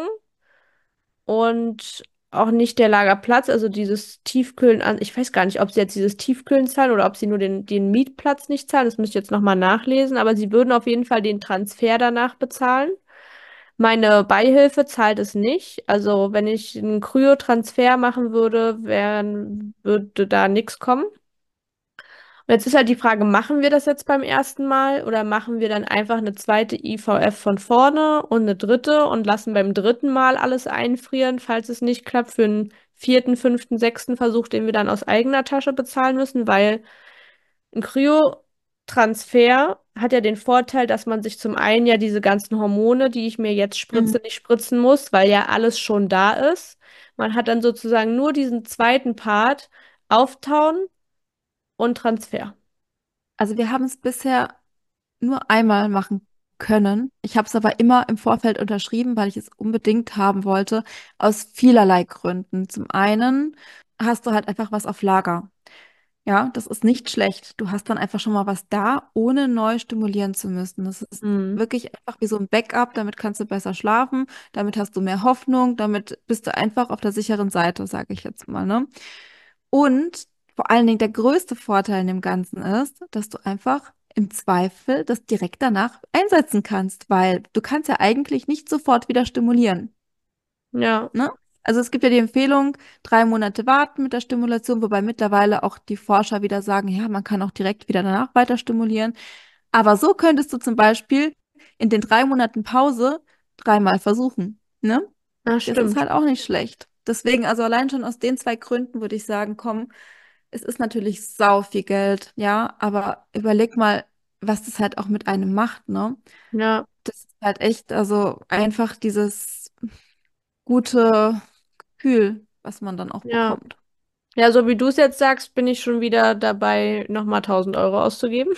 und auch nicht der Lagerplatz, also dieses Tiefkühlen an. Ich weiß gar nicht, ob sie jetzt dieses Tiefkühlen zahlen oder ob sie nur den Mietplatz nicht zahlen. Das müsste ich jetzt nochmal nachlesen, aber sie würden auf jeden Fall den Transfer danach bezahlen. Meine Beihilfe zahlt es nicht. Also wenn ich einen Kryotransfer machen würde, würde da nichts kommen. Und jetzt ist halt die Frage, machen wir das jetzt beim ersten Mal oder machen wir dann einfach eine zweite IVF von vorne und eine dritte und lassen beim dritten Mal alles einfrieren, falls es nicht klappt, für einen vierten, fünften, sechsten Versuch, den wir dann aus eigener Tasche bezahlen müssen, weil ein Kryotransfer hat ja den Vorteil, dass man sich zum einen ja diese ganzen Hormone, die ich mir jetzt spritze, Mhm. nicht spritzen muss, weil ja alles schon da ist. Man hat dann sozusagen nur diesen zweiten Part, Auftauen und Transfer. Also wir haben es bisher nur einmal machen können. Ich habe es aber immer im Vorfeld unterschrieben, weil ich es unbedingt haben wollte, aus vielerlei Gründen. Zum einen hast du halt einfach was auf Lager. Ja, das ist nicht schlecht. Du hast dann einfach schon mal was da, ohne neu stimulieren zu müssen. Das ist Mhm. wirklich einfach wie so ein Backup. Damit kannst du besser schlafen, damit hast du mehr Hoffnung, damit bist du einfach auf der sicheren Seite, sage ich jetzt mal, ne? Und vor allen Dingen der größte Vorteil in dem Ganzen ist, dass du einfach im Zweifel das direkt danach einsetzen kannst, weil du kannst ja eigentlich nicht sofort wieder stimulieren. Ja, Ne? Also es gibt ja die Empfehlung, 3 Monate warten mit der Stimulation, wobei mittlerweile auch die Forscher wieder sagen, ja, man kann auch direkt wieder danach weiter stimulieren. Aber so könntest du zum Beispiel in den 3 Monaten Pause dreimal versuchen, ne? Ja, Das ist stimmt. halt auch nicht schlecht. Deswegen, also allein schon aus den zwei Gründen würde ich sagen, komm, es ist natürlich sau viel Geld, ja, aber überleg mal, was das halt auch mit einem macht, ne? Ja, Das ist halt echt, also einfach dieses gute Gefühl, was man dann auch ja. bekommt. Ja, so wie du es jetzt sagst, bin ich schon wieder dabei, nochmal 1.000 € auszugeben.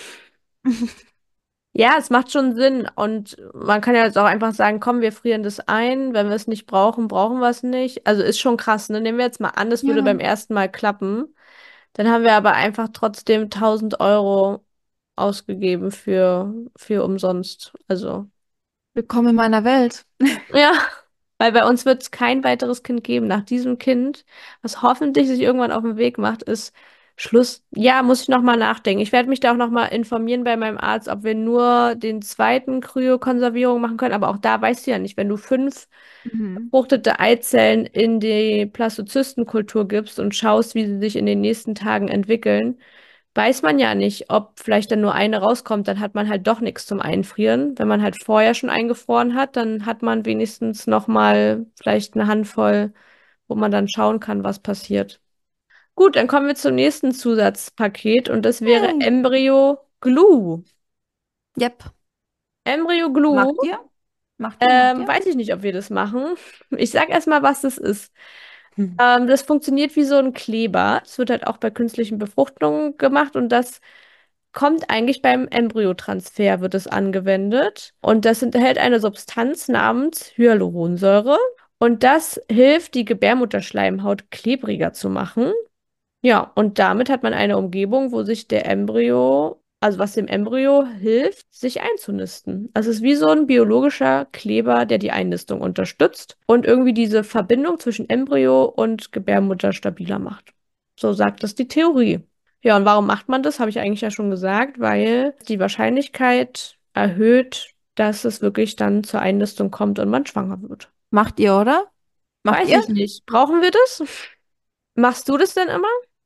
Ja, es macht schon Sinn. Und man kann ja jetzt auch einfach sagen, komm, wir frieren das ein. Wenn wir es nicht brauchen, brauchen wir es nicht. Also ist schon krass, ne? Nehmen wir jetzt mal an, das würde Ja, beim ersten Mal klappen. Dann haben wir aber einfach trotzdem 1.000 € ausgegeben für umsonst. Also, willkommen in meiner Welt. ja, weil bei uns wird es kein weiteres Kind geben. Nach diesem Kind, was hoffentlich sich irgendwann auf den Weg macht, ist Schluss. Ja, muss ich nochmal nachdenken. Ich werde mich da auch nochmal informieren bei meinem Arzt, ob wir nur den zweiten Kryokonservierung machen können. Aber auch da weißt du ja nicht, wenn du 5 Mhm. befruchtete Eizellen in die Blastozystenkultur gibst und schaust, wie sie sich in den nächsten Tagen entwickeln, weiß man ja nicht, ob vielleicht dann nur eine rauskommt, dann hat man halt doch nichts zum Einfrieren. Wenn man halt vorher schon eingefroren hat, dann hat man wenigstens noch mal vielleicht eine Handvoll, wo man dann schauen kann, was passiert. Gut, dann kommen wir zum nächsten Zusatzpaket und das wäre Hey. Embryo Glue. Yep. Embryo Glue, Macht ihr? Macht ihr? Macht ihr? weiß ich nicht, ob wir das machen. Ich sag erstmal, was das ist. Hm. Das funktioniert wie so ein Kleber. Das wird halt auch bei künstlichen Befruchtungen gemacht und das kommt eigentlich beim Embryotransfer, wird es angewendet. Und das enthält eine Substanz namens Hyaluronsäure. Und das hilft, die Gebärmutterschleimhaut klebriger zu machen. Ja, und damit hat man eine Umgebung, wo sich der Embryo, also was dem Embryo hilft, sich einzunisten. Also es ist wie so ein biologischer Kleber, der die Einnistung unterstützt und irgendwie diese Verbindung zwischen Embryo und Gebärmutter stabiler macht. So sagt das die Theorie. Ja, und warum macht man das? Habe ich eigentlich ja schon gesagt, weil die Wahrscheinlichkeit erhöht, dass es wirklich dann zur Einnistung kommt und man schwanger wird. Macht ihr, oder? Macht Weiß ihr? ich nicht. Brauchen wir das? Machst du das denn immer?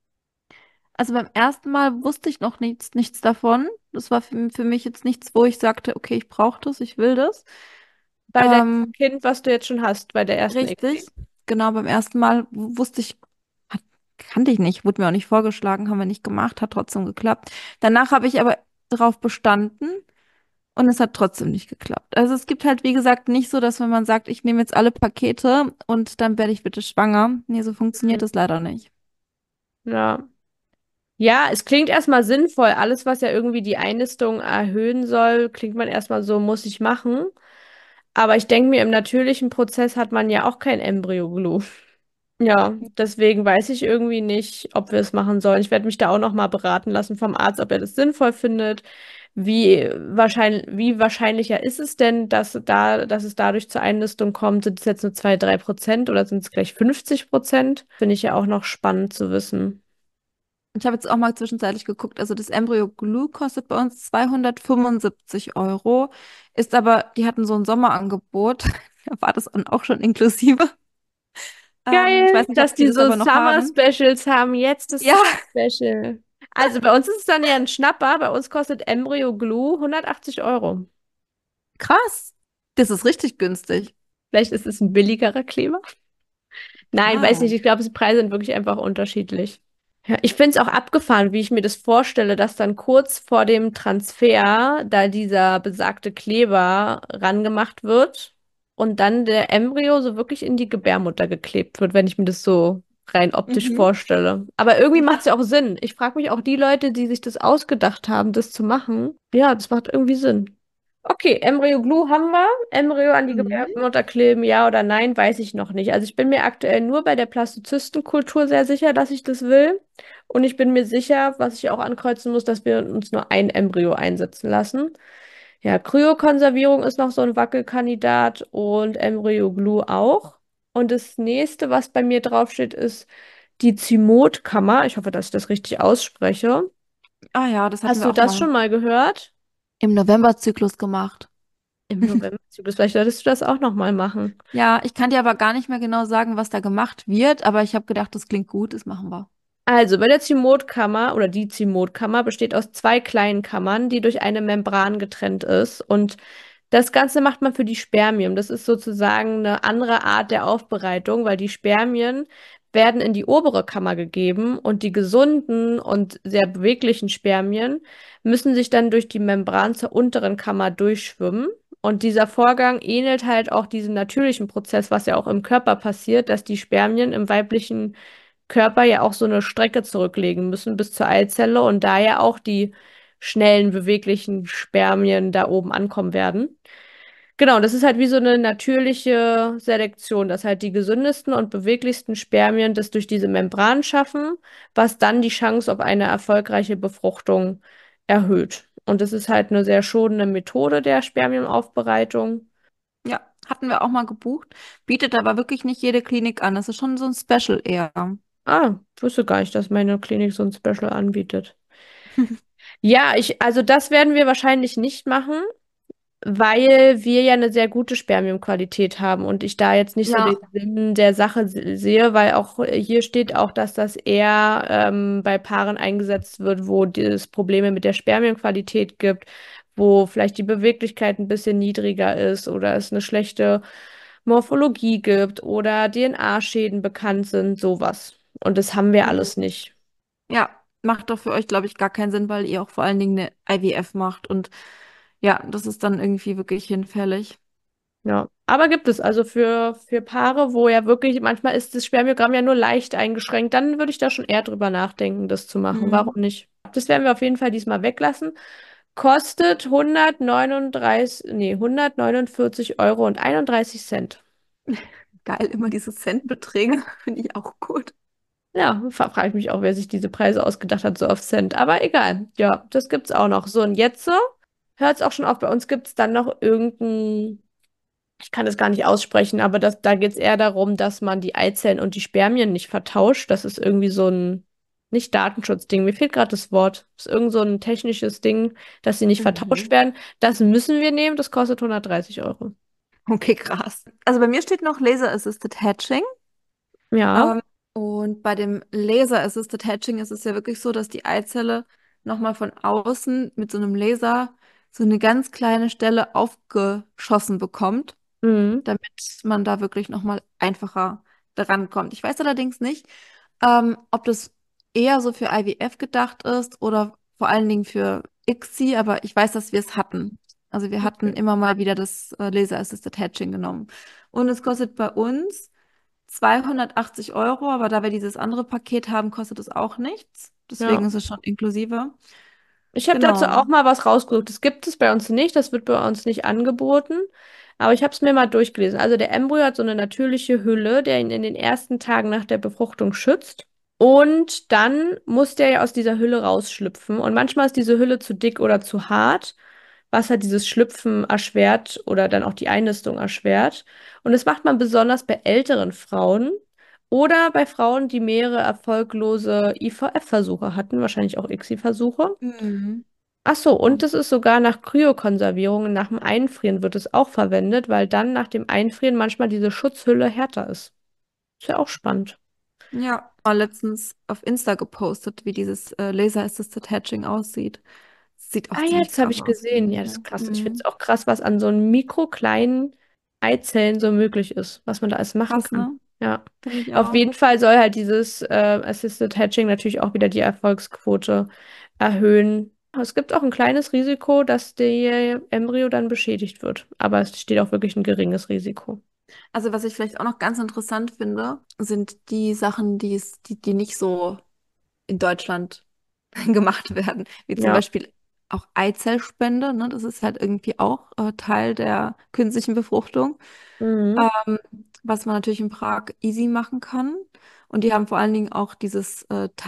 Also beim ersten Mal wusste ich noch nichts davon. Das war für mich jetzt nichts, wo ich sagte, okay, ich brauche das, ich will das. Bei deinem Ähm, Kind, was du jetzt schon hast, bei der ersten richtig. EP. Genau, beim ersten Mal wusste ich, kannte ich nicht, wurde mir auch nicht vorgeschlagen, haben wir nicht gemacht, hat trotzdem geklappt. Danach habe ich aber darauf bestanden und es hat trotzdem nicht geklappt. Also es gibt halt, wie gesagt, nicht so, dass wenn man sagt, ich nehme jetzt alle Pakete und dann werde ich bitte schwanger. Nee, so funktioniert Mhm. das leider nicht. Ja. Ja, es klingt erstmal sinnvoll. Alles, was ja irgendwie die Einnistung erhöhen soll, klingt man erstmal so, muss ich machen. Aber ich denke mir, im natürlichen Prozess hat man ja auch kein Embryo-Glue. Ja, deswegen weiß ich irgendwie nicht, ob wir es machen sollen. Ich werde mich da auch noch mal beraten lassen vom Arzt, ob er das sinnvoll findet. Wie wahrscheinlicher ist es denn, dass es dadurch zur Einnistung kommt? Sind es jetzt nur 2, 3% oder sind es gleich 50%? Finde ich ja auch noch spannend zu wissen. Ich habe jetzt auch mal zwischenzeitlich geguckt, also das Embryo Glue kostet bei uns 275 €, ist aber, die hatten so ein Sommerangebot, da war das dann auch schon inklusive. Ich Geil, weiß nicht, dass ob die die das so aber noch Summer haben. Specials haben. Jetzt das Ja, Summer Special. Also bei uns ist es dann ja ein Schnapper. Bei uns kostet Embryo Glue 180 €. krass. Das ist richtig günstig. Vielleicht ist es ein billigerer Kleber. Nein, weiß nicht. Ah. Ich glaube, die Preise sind wirklich einfach unterschiedlich. Ja, ich finde es auch abgefahren, wie ich mir das vorstelle, dass dann kurz vor dem Transfer da dieser besagte Kleber rangemacht wird und dann der Embryo so wirklich in die Gebärmutter geklebt wird, wenn ich mir das so rein optisch Mhm. vorstelle. Aber irgendwie macht es Ja. ja auch Sinn. Ich frage mich auch die Leute, die sich das ausgedacht haben, das zu machen. Ja, das macht irgendwie Sinn. Okay, Embryo Glue haben wir. Embryo an die Mhm. Gebärmutter kleben, ja oder nein, weiß ich noch nicht. Also ich bin mir aktuell nur bei der Blastozystenkultur sehr sicher, dass ich das will. Und ich bin mir sicher, was ich auch ankreuzen muss, dass wir uns nur ein Embryo einsetzen lassen. Ja, Kryokonservierung ist noch so ein Wackelkandidat und Embryo Glue auch. Und das nächste, was bei mir draufsteht, ist die Zymotkammer. Ich hoffe, dass ich das richtig ausspreche. Ah ja, das hatten Hast wir du auch das mal schon mal gehört? im Novemberzyklus gemacht. Im November-Zyklus. Vielleicht solltest du das auch noch mal machen. Ja, ich kann dir aber gar nicht mehr genau sagen, was da gemacht wird, aber ich habe gedacht, das klingt gut, das machen wir. Also bei der Zymotkammer oder die Zymotkammer besteht aus zwei kleinen Kammern, die durch eine Membran getrennt ist. Und das Ganze macht man für die Spermien. Das ist sozusagen eine andere Art der Aufbereitung, weil die Spermien werden in die obere Kammer gegeben und die gesunden und sehr beweglichen Spermien müssen sich dann durch die Membran zur unteren Kammer durchschwimmen. Und dieser Vorgang ähnelt halt auch diesem natürlichen Prozess, was ja auch im Körper passiert, dass die Spermien im weiblichen Körper ja auch so eine Strecke zurücklegen müssen bis zur Eizelle und da ja auch die schnellen, beweglichen Spermien da oben ankommen werden. Genau, das ist halt wie so eine natürliche Selektion, dass halt die gesündesten und beweglichsten Spermien das durch diese Membran schaffen, was dann die Chance auf eine erfolgreiche Befruchtung erhöht. Und das ist halt eine sehr schonende Methode der Spermienaufbereitung. Ja, hatten wir auch mal gebucht. Bietet aber wirklich nicht jede Klinik an. Das ist schon so ein Special eher. Ah, ich wusste gar nicht, dass meine Klinik so ein Special anbietet. Ja, also das werden wir wahrscheinlich nicht machen, weil wir ja eine sehr gute Spermiumqualität haben und ich da jetzt nicht so den Ja. Sinn der Sache sehe, weil auch hier steht auch, dass das eher bei Paaren eingesetzt wird, wo es Probleme mit der Spermiumqualität gibt, wo vielleicht die Beweglichkeit ein bisschen niedriger ist oder es eine schlechte Morphologie gibt oder DNA-Schäden bekannt sind, sowas. Und das haben wir alles nicht. Ja, macht doch für euch, glaube ich, gar keinen Sinn, weil ihr auch vor allen Dingen eine IVF macht. Und ja, das ist dann irgendwie wirklich hinfällig. Ja, aber gibt es also für Paare, wo ja wirklich, manchmal ist das Spermiogramm ja nur leicht eingeschränkt, dann würde ich da schon eher drüber nachdenken, das zu machen. Warum Mhm. nicht? Das werden wir auf jeden Fall diesmal weglassen. Kostet 139, nee, 149 € und 31 Cent. Geil, immer diese Centbeträge, finde ich auch gut. Ja, frage ich mich auch, wer sich diese Preise ausgedacht hat, so auf Cent. Aber egal. Ja, das gibt's auch noch. So, und jetzt so, hört es auch schon auf. Bei uns gibt es dann noch irgendein. Ich kann es gar nicht aussprechen, aber da geht es eher darum, dass man die Eizellen und die Spermien nicht vertauscht. Das ist irgendwie so ein, nicht Datenschutzding, mir fehlt gerade das Wort. Das ist irgend so ein technisches Ding, dass sie nicht vertauscht Mhm. werden. Das müssen wir nehmen, das kostet 130 €. Okay, krass. Also bei mir steht noch Laser Assisted Hatching. Ja, Ähm, und bei dem Laser Assisted Hatching ist es ja wirklich so, dass die Eizelle nochmal von außen mit so einem Laser so eine ganz kleine Stelle aufgeschossen bekommt, mhm. damit man da wirklich nochmal einfacher dran kommt. Ich weiß allerdings nicht, ob das eher so für IVF gedacht ist oder vor allen Dingen für ICSI, aber ich weiß, dass wir es hatten. Also wir hatten Okay. immer mal wieder das Laser-Assisted Hatching genommen. Und es kostet bei uns 280 €, aber da wir dieses andere Paket haben, kostet es auch nichts. Ja. Deswegen ist es schon inklusive. Ich habe dazu Genau. auch mal was rausgesucht. Das gibt es bei uns nicht, das wird bei uns nicht angeboten. Aber ich habe es mir mal durchgelesen. Also der Embryo hat so eine natürliche Hülle, der ihn in den ersten Tagen nach der Befruchtung schützt. Und dann muss der ja aus dieser Hülle rausschlüpfen. Und manchmal ist diese Hülle zu dick oder zu hart, was halt dieses Schlüpfen erschwert oder dann auch die Einnistung erschwert. Und das macht man besonders bei älteren Frauen oder bei Frauen, die mehrere erfolglose IVF-Versuche hatten, wahrscheinlich auch ICSI-Versuche. Mhm. Ach so, und es ist sogar nach Kryokonservierung, nach dem Einfrieren wird es auch verwendet, weil dann nach dem Einfrieren manchmal diese Schutzhülle härter ist. Ist ja auch spannend. Ja, mal letztens auf Insta gepostet, wie dieses Laser-Assisted Hatching aussieht. Sieht auch Ah, ziemlich jetzt habe krass ich aus, gesehen. finde Ja, ich. das Ja. ist krass. Ich finde es Mhm. auch krass, was an so mikrokleinen Eizellen so möglich ist, was man da alles machen Krass, kann. ne? Ja. Finde ich Auf auch. jeden Fall soll halt dieses Assisted Hatching natürlich auch wieder die Erfolgsquote erhöhen. Es gibt auch ein kleines Risiko, dass der Embryo dann beschädigt wird. Aber es steht auch wirklich ein geringes Risiko. Also was ich vielleicht auch noch ganz interessant finde, sind die Sachen, die nicht so in Deutschland gemacht werden, wie zum Ja. Beispiel auch Eizellspende, ne? Das ist halt irgendwie auch Teil der künstlichen Befruchtung, Mhm. ähm, was man natürlich in Prag easy machen kann. Und die haben vor allen Dingen auch dieses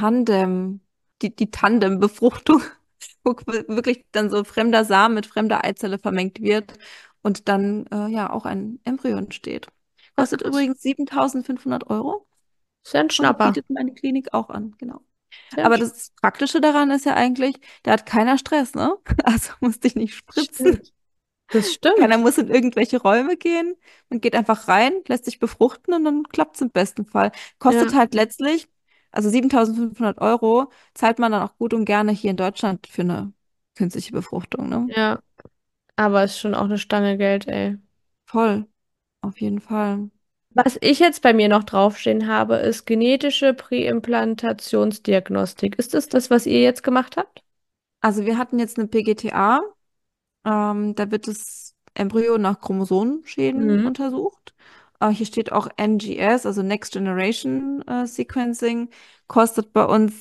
die Tandem-Befruchtung, wo wirklich dann so fremder Samen mit fremder Eizelle vermengt wird und dann ja auch ein Embryo entsteht. Ach, Kostet krass. übrigens 7.500 € Ist ja ein und Schnapper. bietet meine Klinik auch an, genau. Ist ja ein Aber Sch das Praktische daran ist ja eigentlich, da hat keiner Stress, ne? Also musst dich nicht spritzen. Stimmt. Das Keiner stimmt. muss in irgendwelche Räume gehen. Man geht einfach rein, lässt sich befruchten und dann klappt es im besten Fall. Kostet Ja. halt letztlich Also 7.500 € zahlt man dann auch gut und gerne hier in Deutschland für eine künstliche Befruchtung, ne? Ja, aber ist schon auch eine Stange Geld, ey. Voll, auf jeden Fall. Was ich jetzt bei mir noch draufstehen habe, ist genetische Präimplantationsdiagnostik. Ist das das, was ihr jetzt gemacht habt? Also wir hatten jetzt eine PGTA, da wird das Embryo nach Chromosomenschäden Mhm. untersucht. Hier steht auch NGS, also Next Generation Sequencing, kostet bei uns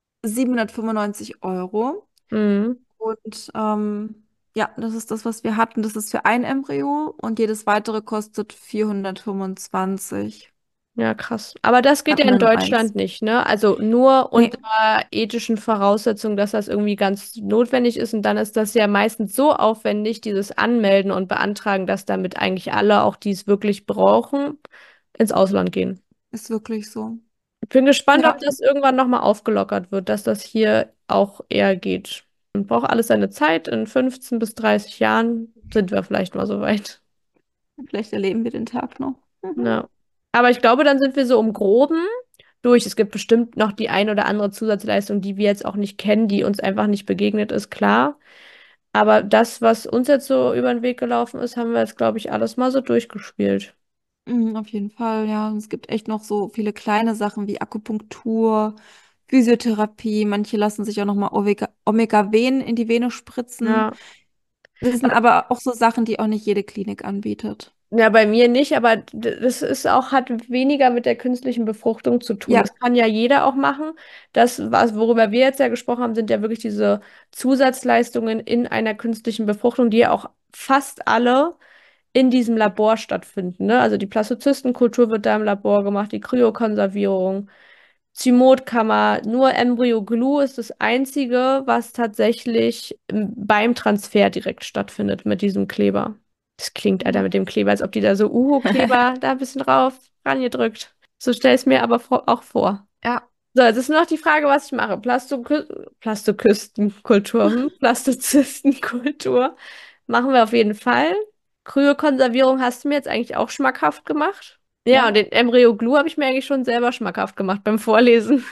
795 €. Mhm. Und ja, das ist das, was wir hatten. Das ist für ein Embryo und jedes weitere kostet 425. Ja, krass. Aber das geht ja Hatten wir in nur eins. Deutschland nicht, ne? Also nur Nee, unter ethischen Voraussetzungen, dass das irgendwie ganz notwendig ist. Und dann ist das ja meistens so aufwendig, dieses Anmelden und Beantragen, dass damit eigentlich alle, auch die es wirklich brauchen, ins Ausland gehen. ist wirklich so. Ich bin gespannt, ob Ja, das irgendwann nochmal aufgelockert wird, dass das hier auch eher geht. Man braucht alles seine Zeit. In 15 bis 30 Jahren sind wir vielleicht mal so weit. vielleicht erleben wir den Tag noch. Mhm. Ja. Aber ich glaube, dann sind wir so im Groben durch. Es gibt bestimmt noch die ein oder andere Zusatzleistung, die wir jetzt auch nicht kennen, die uns einfach nicht begegnet ist, klar. Aber das, was uns jetzt so über den Weg gelaufen ist, haben wir jetzt, glaube ich, alles mal so durchgespielt. Auf jeden Fall, ja. Und es gibt echt noch so viele kleine Sachen wie Akupunktur, Physiotherapie. Manche lassen sich auch nochmal Omega-Venen in die Vene spritzen. Ja. Das sind aber auch so Sachen, die auch nicht jede Klinik anbietet. Ja, bei mir nicht, aber das ist auch, hat weniger mit der künstlichen Befruchtung zu tun. Ja, Das kann ja jeder auch machen. Das, was, worüber wir jetzt ja gesprochen haben, sind ja wirklich diese Zusatzleistungen in einer künstlichen Befruchtung, die ja auch fast alle in diesem Labor stattfinden, ne? Also die Blastozystenkultur wird da im Labor gemacht, die Kryokonservierung, Zymotkammer, nur Embryo Glue ist das einzige, was tatsächlich beim Transfer direkt stattfindet mit diesem Kleber. Das klingt, Alter, mit dem Kleber, als ob die da so Uhu-Kleber da ein bisschen drauf rangedrückt. So stell ich mir aber auch vor. ja, So, jetzt ist nur noch die Frage, was ich mache. Plastokystenkultur, Plastozystenkultur machen wir auf jeden Fall. Kryokonservierung hast du mir jetzt eigentlich auch schmackhaft gemacht. Ja, und ja. den Embryo Glue habe ich mir eigentlich schon selber schmackhaft gemacht beim Vorlesen.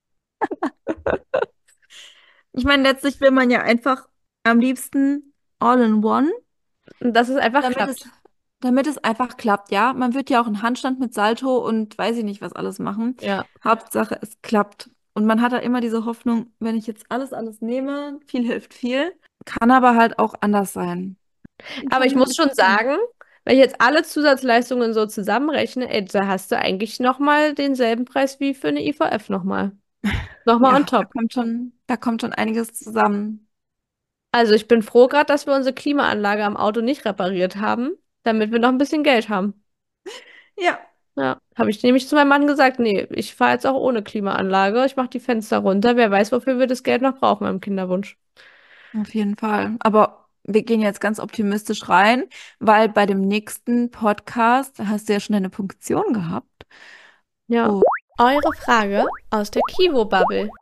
Ich meine, letztlich will man ja einfach am liebsten all in one, Und dass es einfach damit es, klappt. damit es einfach klappt, ja. Man wird ja auch einen Handstand mit Salto und weiß ich nicht, was alles machen. Ja. Hauptsache, es klappt. Und man hat da immer diese Hoffnung, wenn ich jetzt alles nehme, viel hilft viel. Kann aber halt auch anders sein. Und Aber ich schon muss ist schon es so. sagen, wenn ich jetzt alle Zusatzleistungen so zusammenrechne, ey, da hast du eigentlich nochmal denselben Preis wie für eine IVF nochmal. Nochmal on Ja, top. da kommt schon einiges zusammen. Also ich bin froh gerade, dass wir unsere Klimaanlage am Auto nicht repariert haben, damit wir noch ein bisschen Geld haben. Ja, Ja, habe ich nämlich zu meinem Mann gesagt, nee, ich fahre jetzt auch ohne Klimaanlage. Ich mache die Fenster runter. Wer weiß, wofür wir das Geld noch brauchen beim Kinderwunsch. auf jeden Fall. Aber wir gehen jetzt ganz optimistisch rein, weil bei dem nächsten Podcast hast du ja schon eine Punktion gehabt. Ja. Oh, Eure Frage aus der Kivo-Bubble.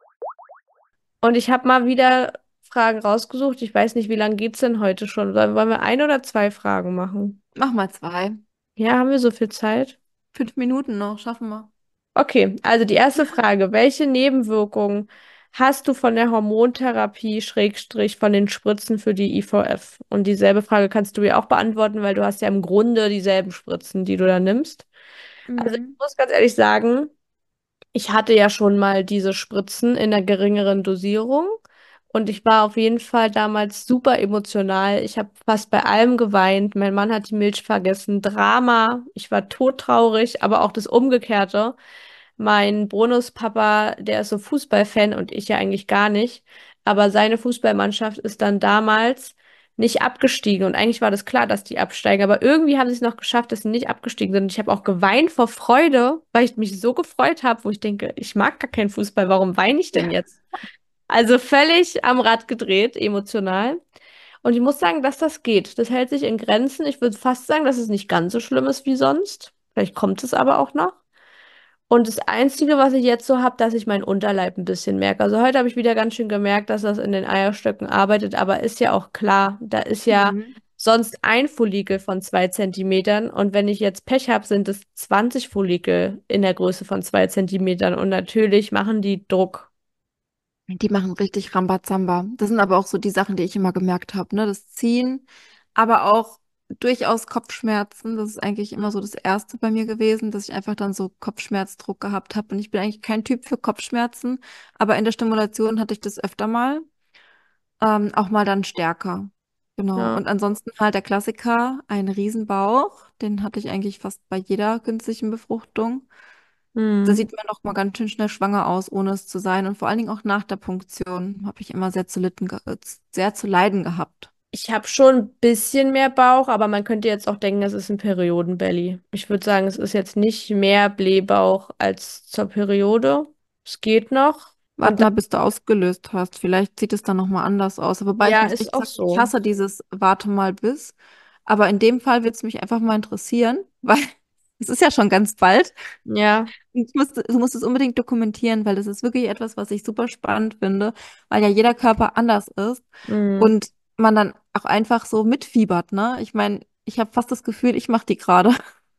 Und ich habe mal wieder Fragen rausgesucht. Ich weiß nicht, wie lange geht's denn heute schon? Wollen wir ein oder zwei Fragen machen? mach mal zwei. Ja, haben wir so viel Zeit? 5 Minuten noch, schaffen wir. Okay, also die erste Frage. Welche Nebenwirkungen hast du von der Hormontherapie, Schrägstrich, von den Spritzen für die IVF? Und dieselbe Frage kannst du mir auch beantworten, weil du hast ja im Grunde dieselben Spritzen, die du da nimmst. Also ich Mhm. muss ganz ehrlich sagen, ich hatte ja schon mal diese Spritzen in einer geringeren Dosierung und ich war auf jeden Fall damals super emotional. Ich habe fast bei allem geweint. Mein Mann hat die Milch vergessen. Drama. Ich war todtraurig, aber auch das Umgekehrte. Mein Bonuspapa, der ist so Fußballfan und ich ja eigentlich gar nicht. Aber seine Fußballmannschaft ist dann damals nicht abgestiegen. Und eigentlich war das klar, dass die absteigen. Aber irgendwie haben sie es noch geschafft, dass sie nicht abgestiegen sind. Und ich habe auch geweint vor Freude, weil ich mich so gefreut habe, wo ich denke, ich mag gar keinen Fußball. Warum weine ich denn jetzt? Also völlig am Rad gedreht, emotional. Und ich muss sagen, dass das geht. Das hält sich in Grenzen. Ich würde fast sagen, dass es nicht ganz so schlimm ist wie sonst. Vielleicht kommt es aber auch noch. Und das Einzige, was ich jetzt so habe, dass ich meinen Unterleib ein bisschen merke. Also heute habe ich wieder ganz schön gemerkt, dass das in den Eierstöcken arbeitet, aber ist ja auch klar, da ist ja Mhm. sonst ein Follikel von 2 Zentimetern. Und wenn ich jetzt Pech habe, sind es 20 Follikel in der Größe von 2 Zentimetern. Und natürlich machen die Druck. Die machen richtig Rambazamba. Das sind aber auch so die Sachen, die ich immer gemerkt habe, ne? Das Ziehen, aber auch durchaus Kopfschmerzen. Das ist eigentlich immer so das Erste bei mir gewesen, dass ich einfach dann so Kopfschmerzdruck gehabt habe. Und ich bin eigentlich kein Typ für Kopfschmerzen, aber in der Stimulation hatte ich das öfter mal. Auch mal dann stärker. Genau. Ja. Und ansonsten halt der Klassiker, ein Riesenbauch. Den hatte ich eigentlich fast bei jeder künstlichen Befruchtung. Da Hm. sieht man doch mal ganz schön schnell schwanger aus, ohne es zu sein. Und vor allen Dingen auch nach der Punktion habe ich immer sehr zu leiden gehabt. Ich habe schon ein bisschen mehr Bauch, aber man könnte jetzt auch denken, es ist ein Periodenbelly. Ich würde sagen, es ist jetzt nicht mehr Blähbauch als zur Periode. Es geht noch. Und Warte mal, bis du ausgelöst hast. Vielleicht sieht es dann nochmal anders aus. Aber wobei ich ja, muss ist echt auch sagen, ich so. hasse dieses Warte mal bis. Aber in dem Fall würde es mich einfach mal interessieren, weil es ist ja schon ganz bald. Ja. Du musst es unbedingt dokumentieren, weil das ist wirklich etwas, was ich super spannend finde, weil ja jeder Körper anders ist Mhm. und man dann auch einfach so mitfiebert, ne? Ich meine, ich habe fast das Gefühl, ich mache die gerade.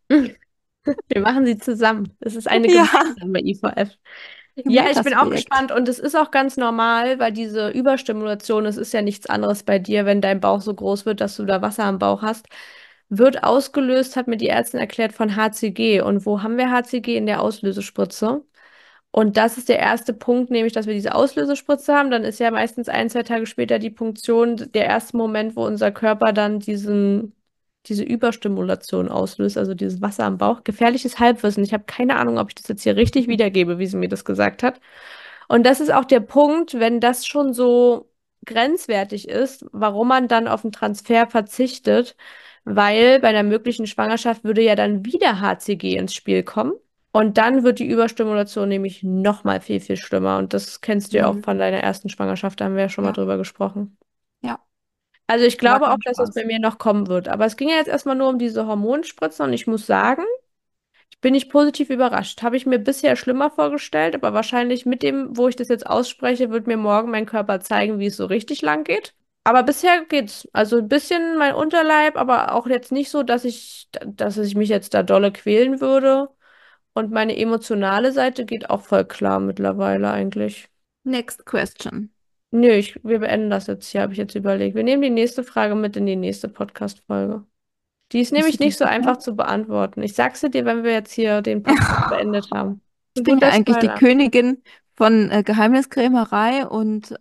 Wir machen sie zusammen. Es ist eine Ja, gemeinsame IVF. Ja, ich bin auch Gemeinschaftsprojekt. gespannt und es ist auch ganz normal, weil diese Überstimulation, es ist ja nichts anderes bei dir, wenn dein Bauch so groß wird, dass du da Wasser am Bauch hast, wird ausgelöst, hat mir die Ärztin erklärt, von HCG. Und wo haben wir HCG? In der Auslösespritze. Und das ist der erste Punkt, nämlich, dass wir diese Auslösespritze haben. Dann ist ja meistens 1, 2 Tage später die Punktion der erste Moment, wo unser Körper dann diese Überstimulation auslöst, also dieses Wasser am Bauch. Gefährliches Halbwissen. Ich habe keine Ahnung, ob ich das jetzt hier richtig wiedergebe, wie sie mir das gesagt hat. Und das ist auch der Punkt, wenn das schon so grenzwertig ist, warum man dann auf den Transfer verzichtet, weil bei einer möglichen Schwangerschaft würde ja dann wieder HCG ins Spiel kommen. Und dann wird die Überstimulation nämlich nochmal viel, viel schlimmer. Und das kennst du ja auch Mhm. von deiner ersten Schwangerschaft, da haben wir ja schon mal Ja, drüber gesprochen. ja, Also ich war glaube auch, kein dass das bei Spaß. mir noch kommen wird. Aber es ging ja jetzt erstmal nur um diese Hormonspritze und ich muss sagen, bin ich positiv überrascht. Habe ich mir bisher schlimmer vorgestellt, aber wahrscheinlich mit dem, wo ich das jetzt ausspreche, wird mir morgen mein Körper zeigen, wie es so richtig lang geht. Aber bisher geht's. Also ein bisschen mein Unterleib, aber auch jetzt nicht so, dass ich mich jetzt da dolle quälen würde. Und meine emotionale Seite geht auch voll klar mittlerweile eigentlich. Next question. Nö, wir beenden das jetzt hier, habe ich jetzt überlegt. Wir nehmen die nächste Frage mit in die nächste Podcast-Folge. Die ist Bist du nämlich dir nicht so sicher? einfach zu beantworten. Ich sag's dir, wenn wir jetzt hier den Podcast beendet haben. Ich Ein bin ja guter eigentlich die Spoiler. Königin von Geheimniskrämerei und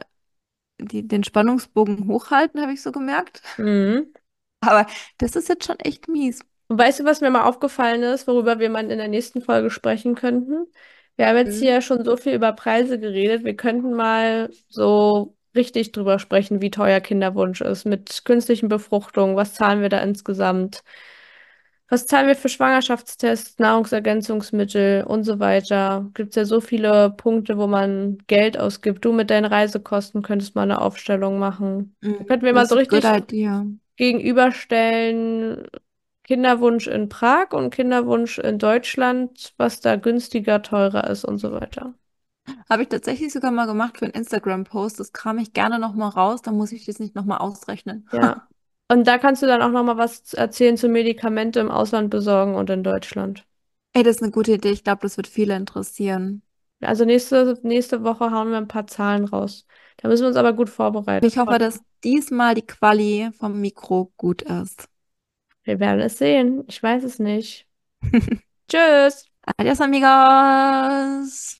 den Spannungsbogen hochhalten, habe ich so gemerkt. Mhm. Aber das ist jetzt schon echt mies. Und weißt du, was mir mal aufgefallen ist, worüber wir mal in der nächsten Folge sprechen könnten? Wir haben jetzt Mhm. hier schon so viel über Preise geredet. Wir könnten mal so richtig drüber sprechen, wie teuer Kinderwunsch ist, mit künstlichen Befruchtungen. Was zahlen wir da insgesamt? Was zahlen wir für Schwangerschaftstests, Nahrungsergänzungsmittel und so weiter? Gibt es ja so viele Punkte, wo man Geld ausgibt. Du mit deinen Reisekosten könntest mal eine Aufstellung machen. Da Mhm. könnten wir mal Das so ist eine gute richtig Idee. gegenüberstellen, Kinderwunsch in Prag und Kinderwunsch in Deutschland, was da günstiger, teurer ist und so weiter. Habe ich tatsächlich sogar mal gemacht für einen Instagram-Post. Das kram ich gerne nochmal raus. Da muss ich das nicht nochmal ausrechnen. Ja. Und da kannst du dann auch noch mal was erzählen zu Medikamente im Ausland besorgen und in Deutschland. Ey, das ist eine gute Idee. Ich glaube, das wird viele interessieren. Also nächste Woche hauen wir ein paar Zahlen raus. Da müssen wir uns aber gut Ich vorbereitet hoffe, machen. dass diesmal die Quali vom Mikro gut ist. Wir werden es sehen. Ich weiß es nicht. Tschüss! Adios, amigos!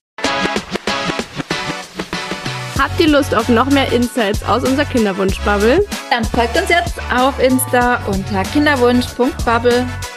Habt ihr Lust auf noch mehr Insights aus unserer Kinderwunsch-Bubble? Dann folgt uns jetzt auf Insta unter kinderwunsch.bubble.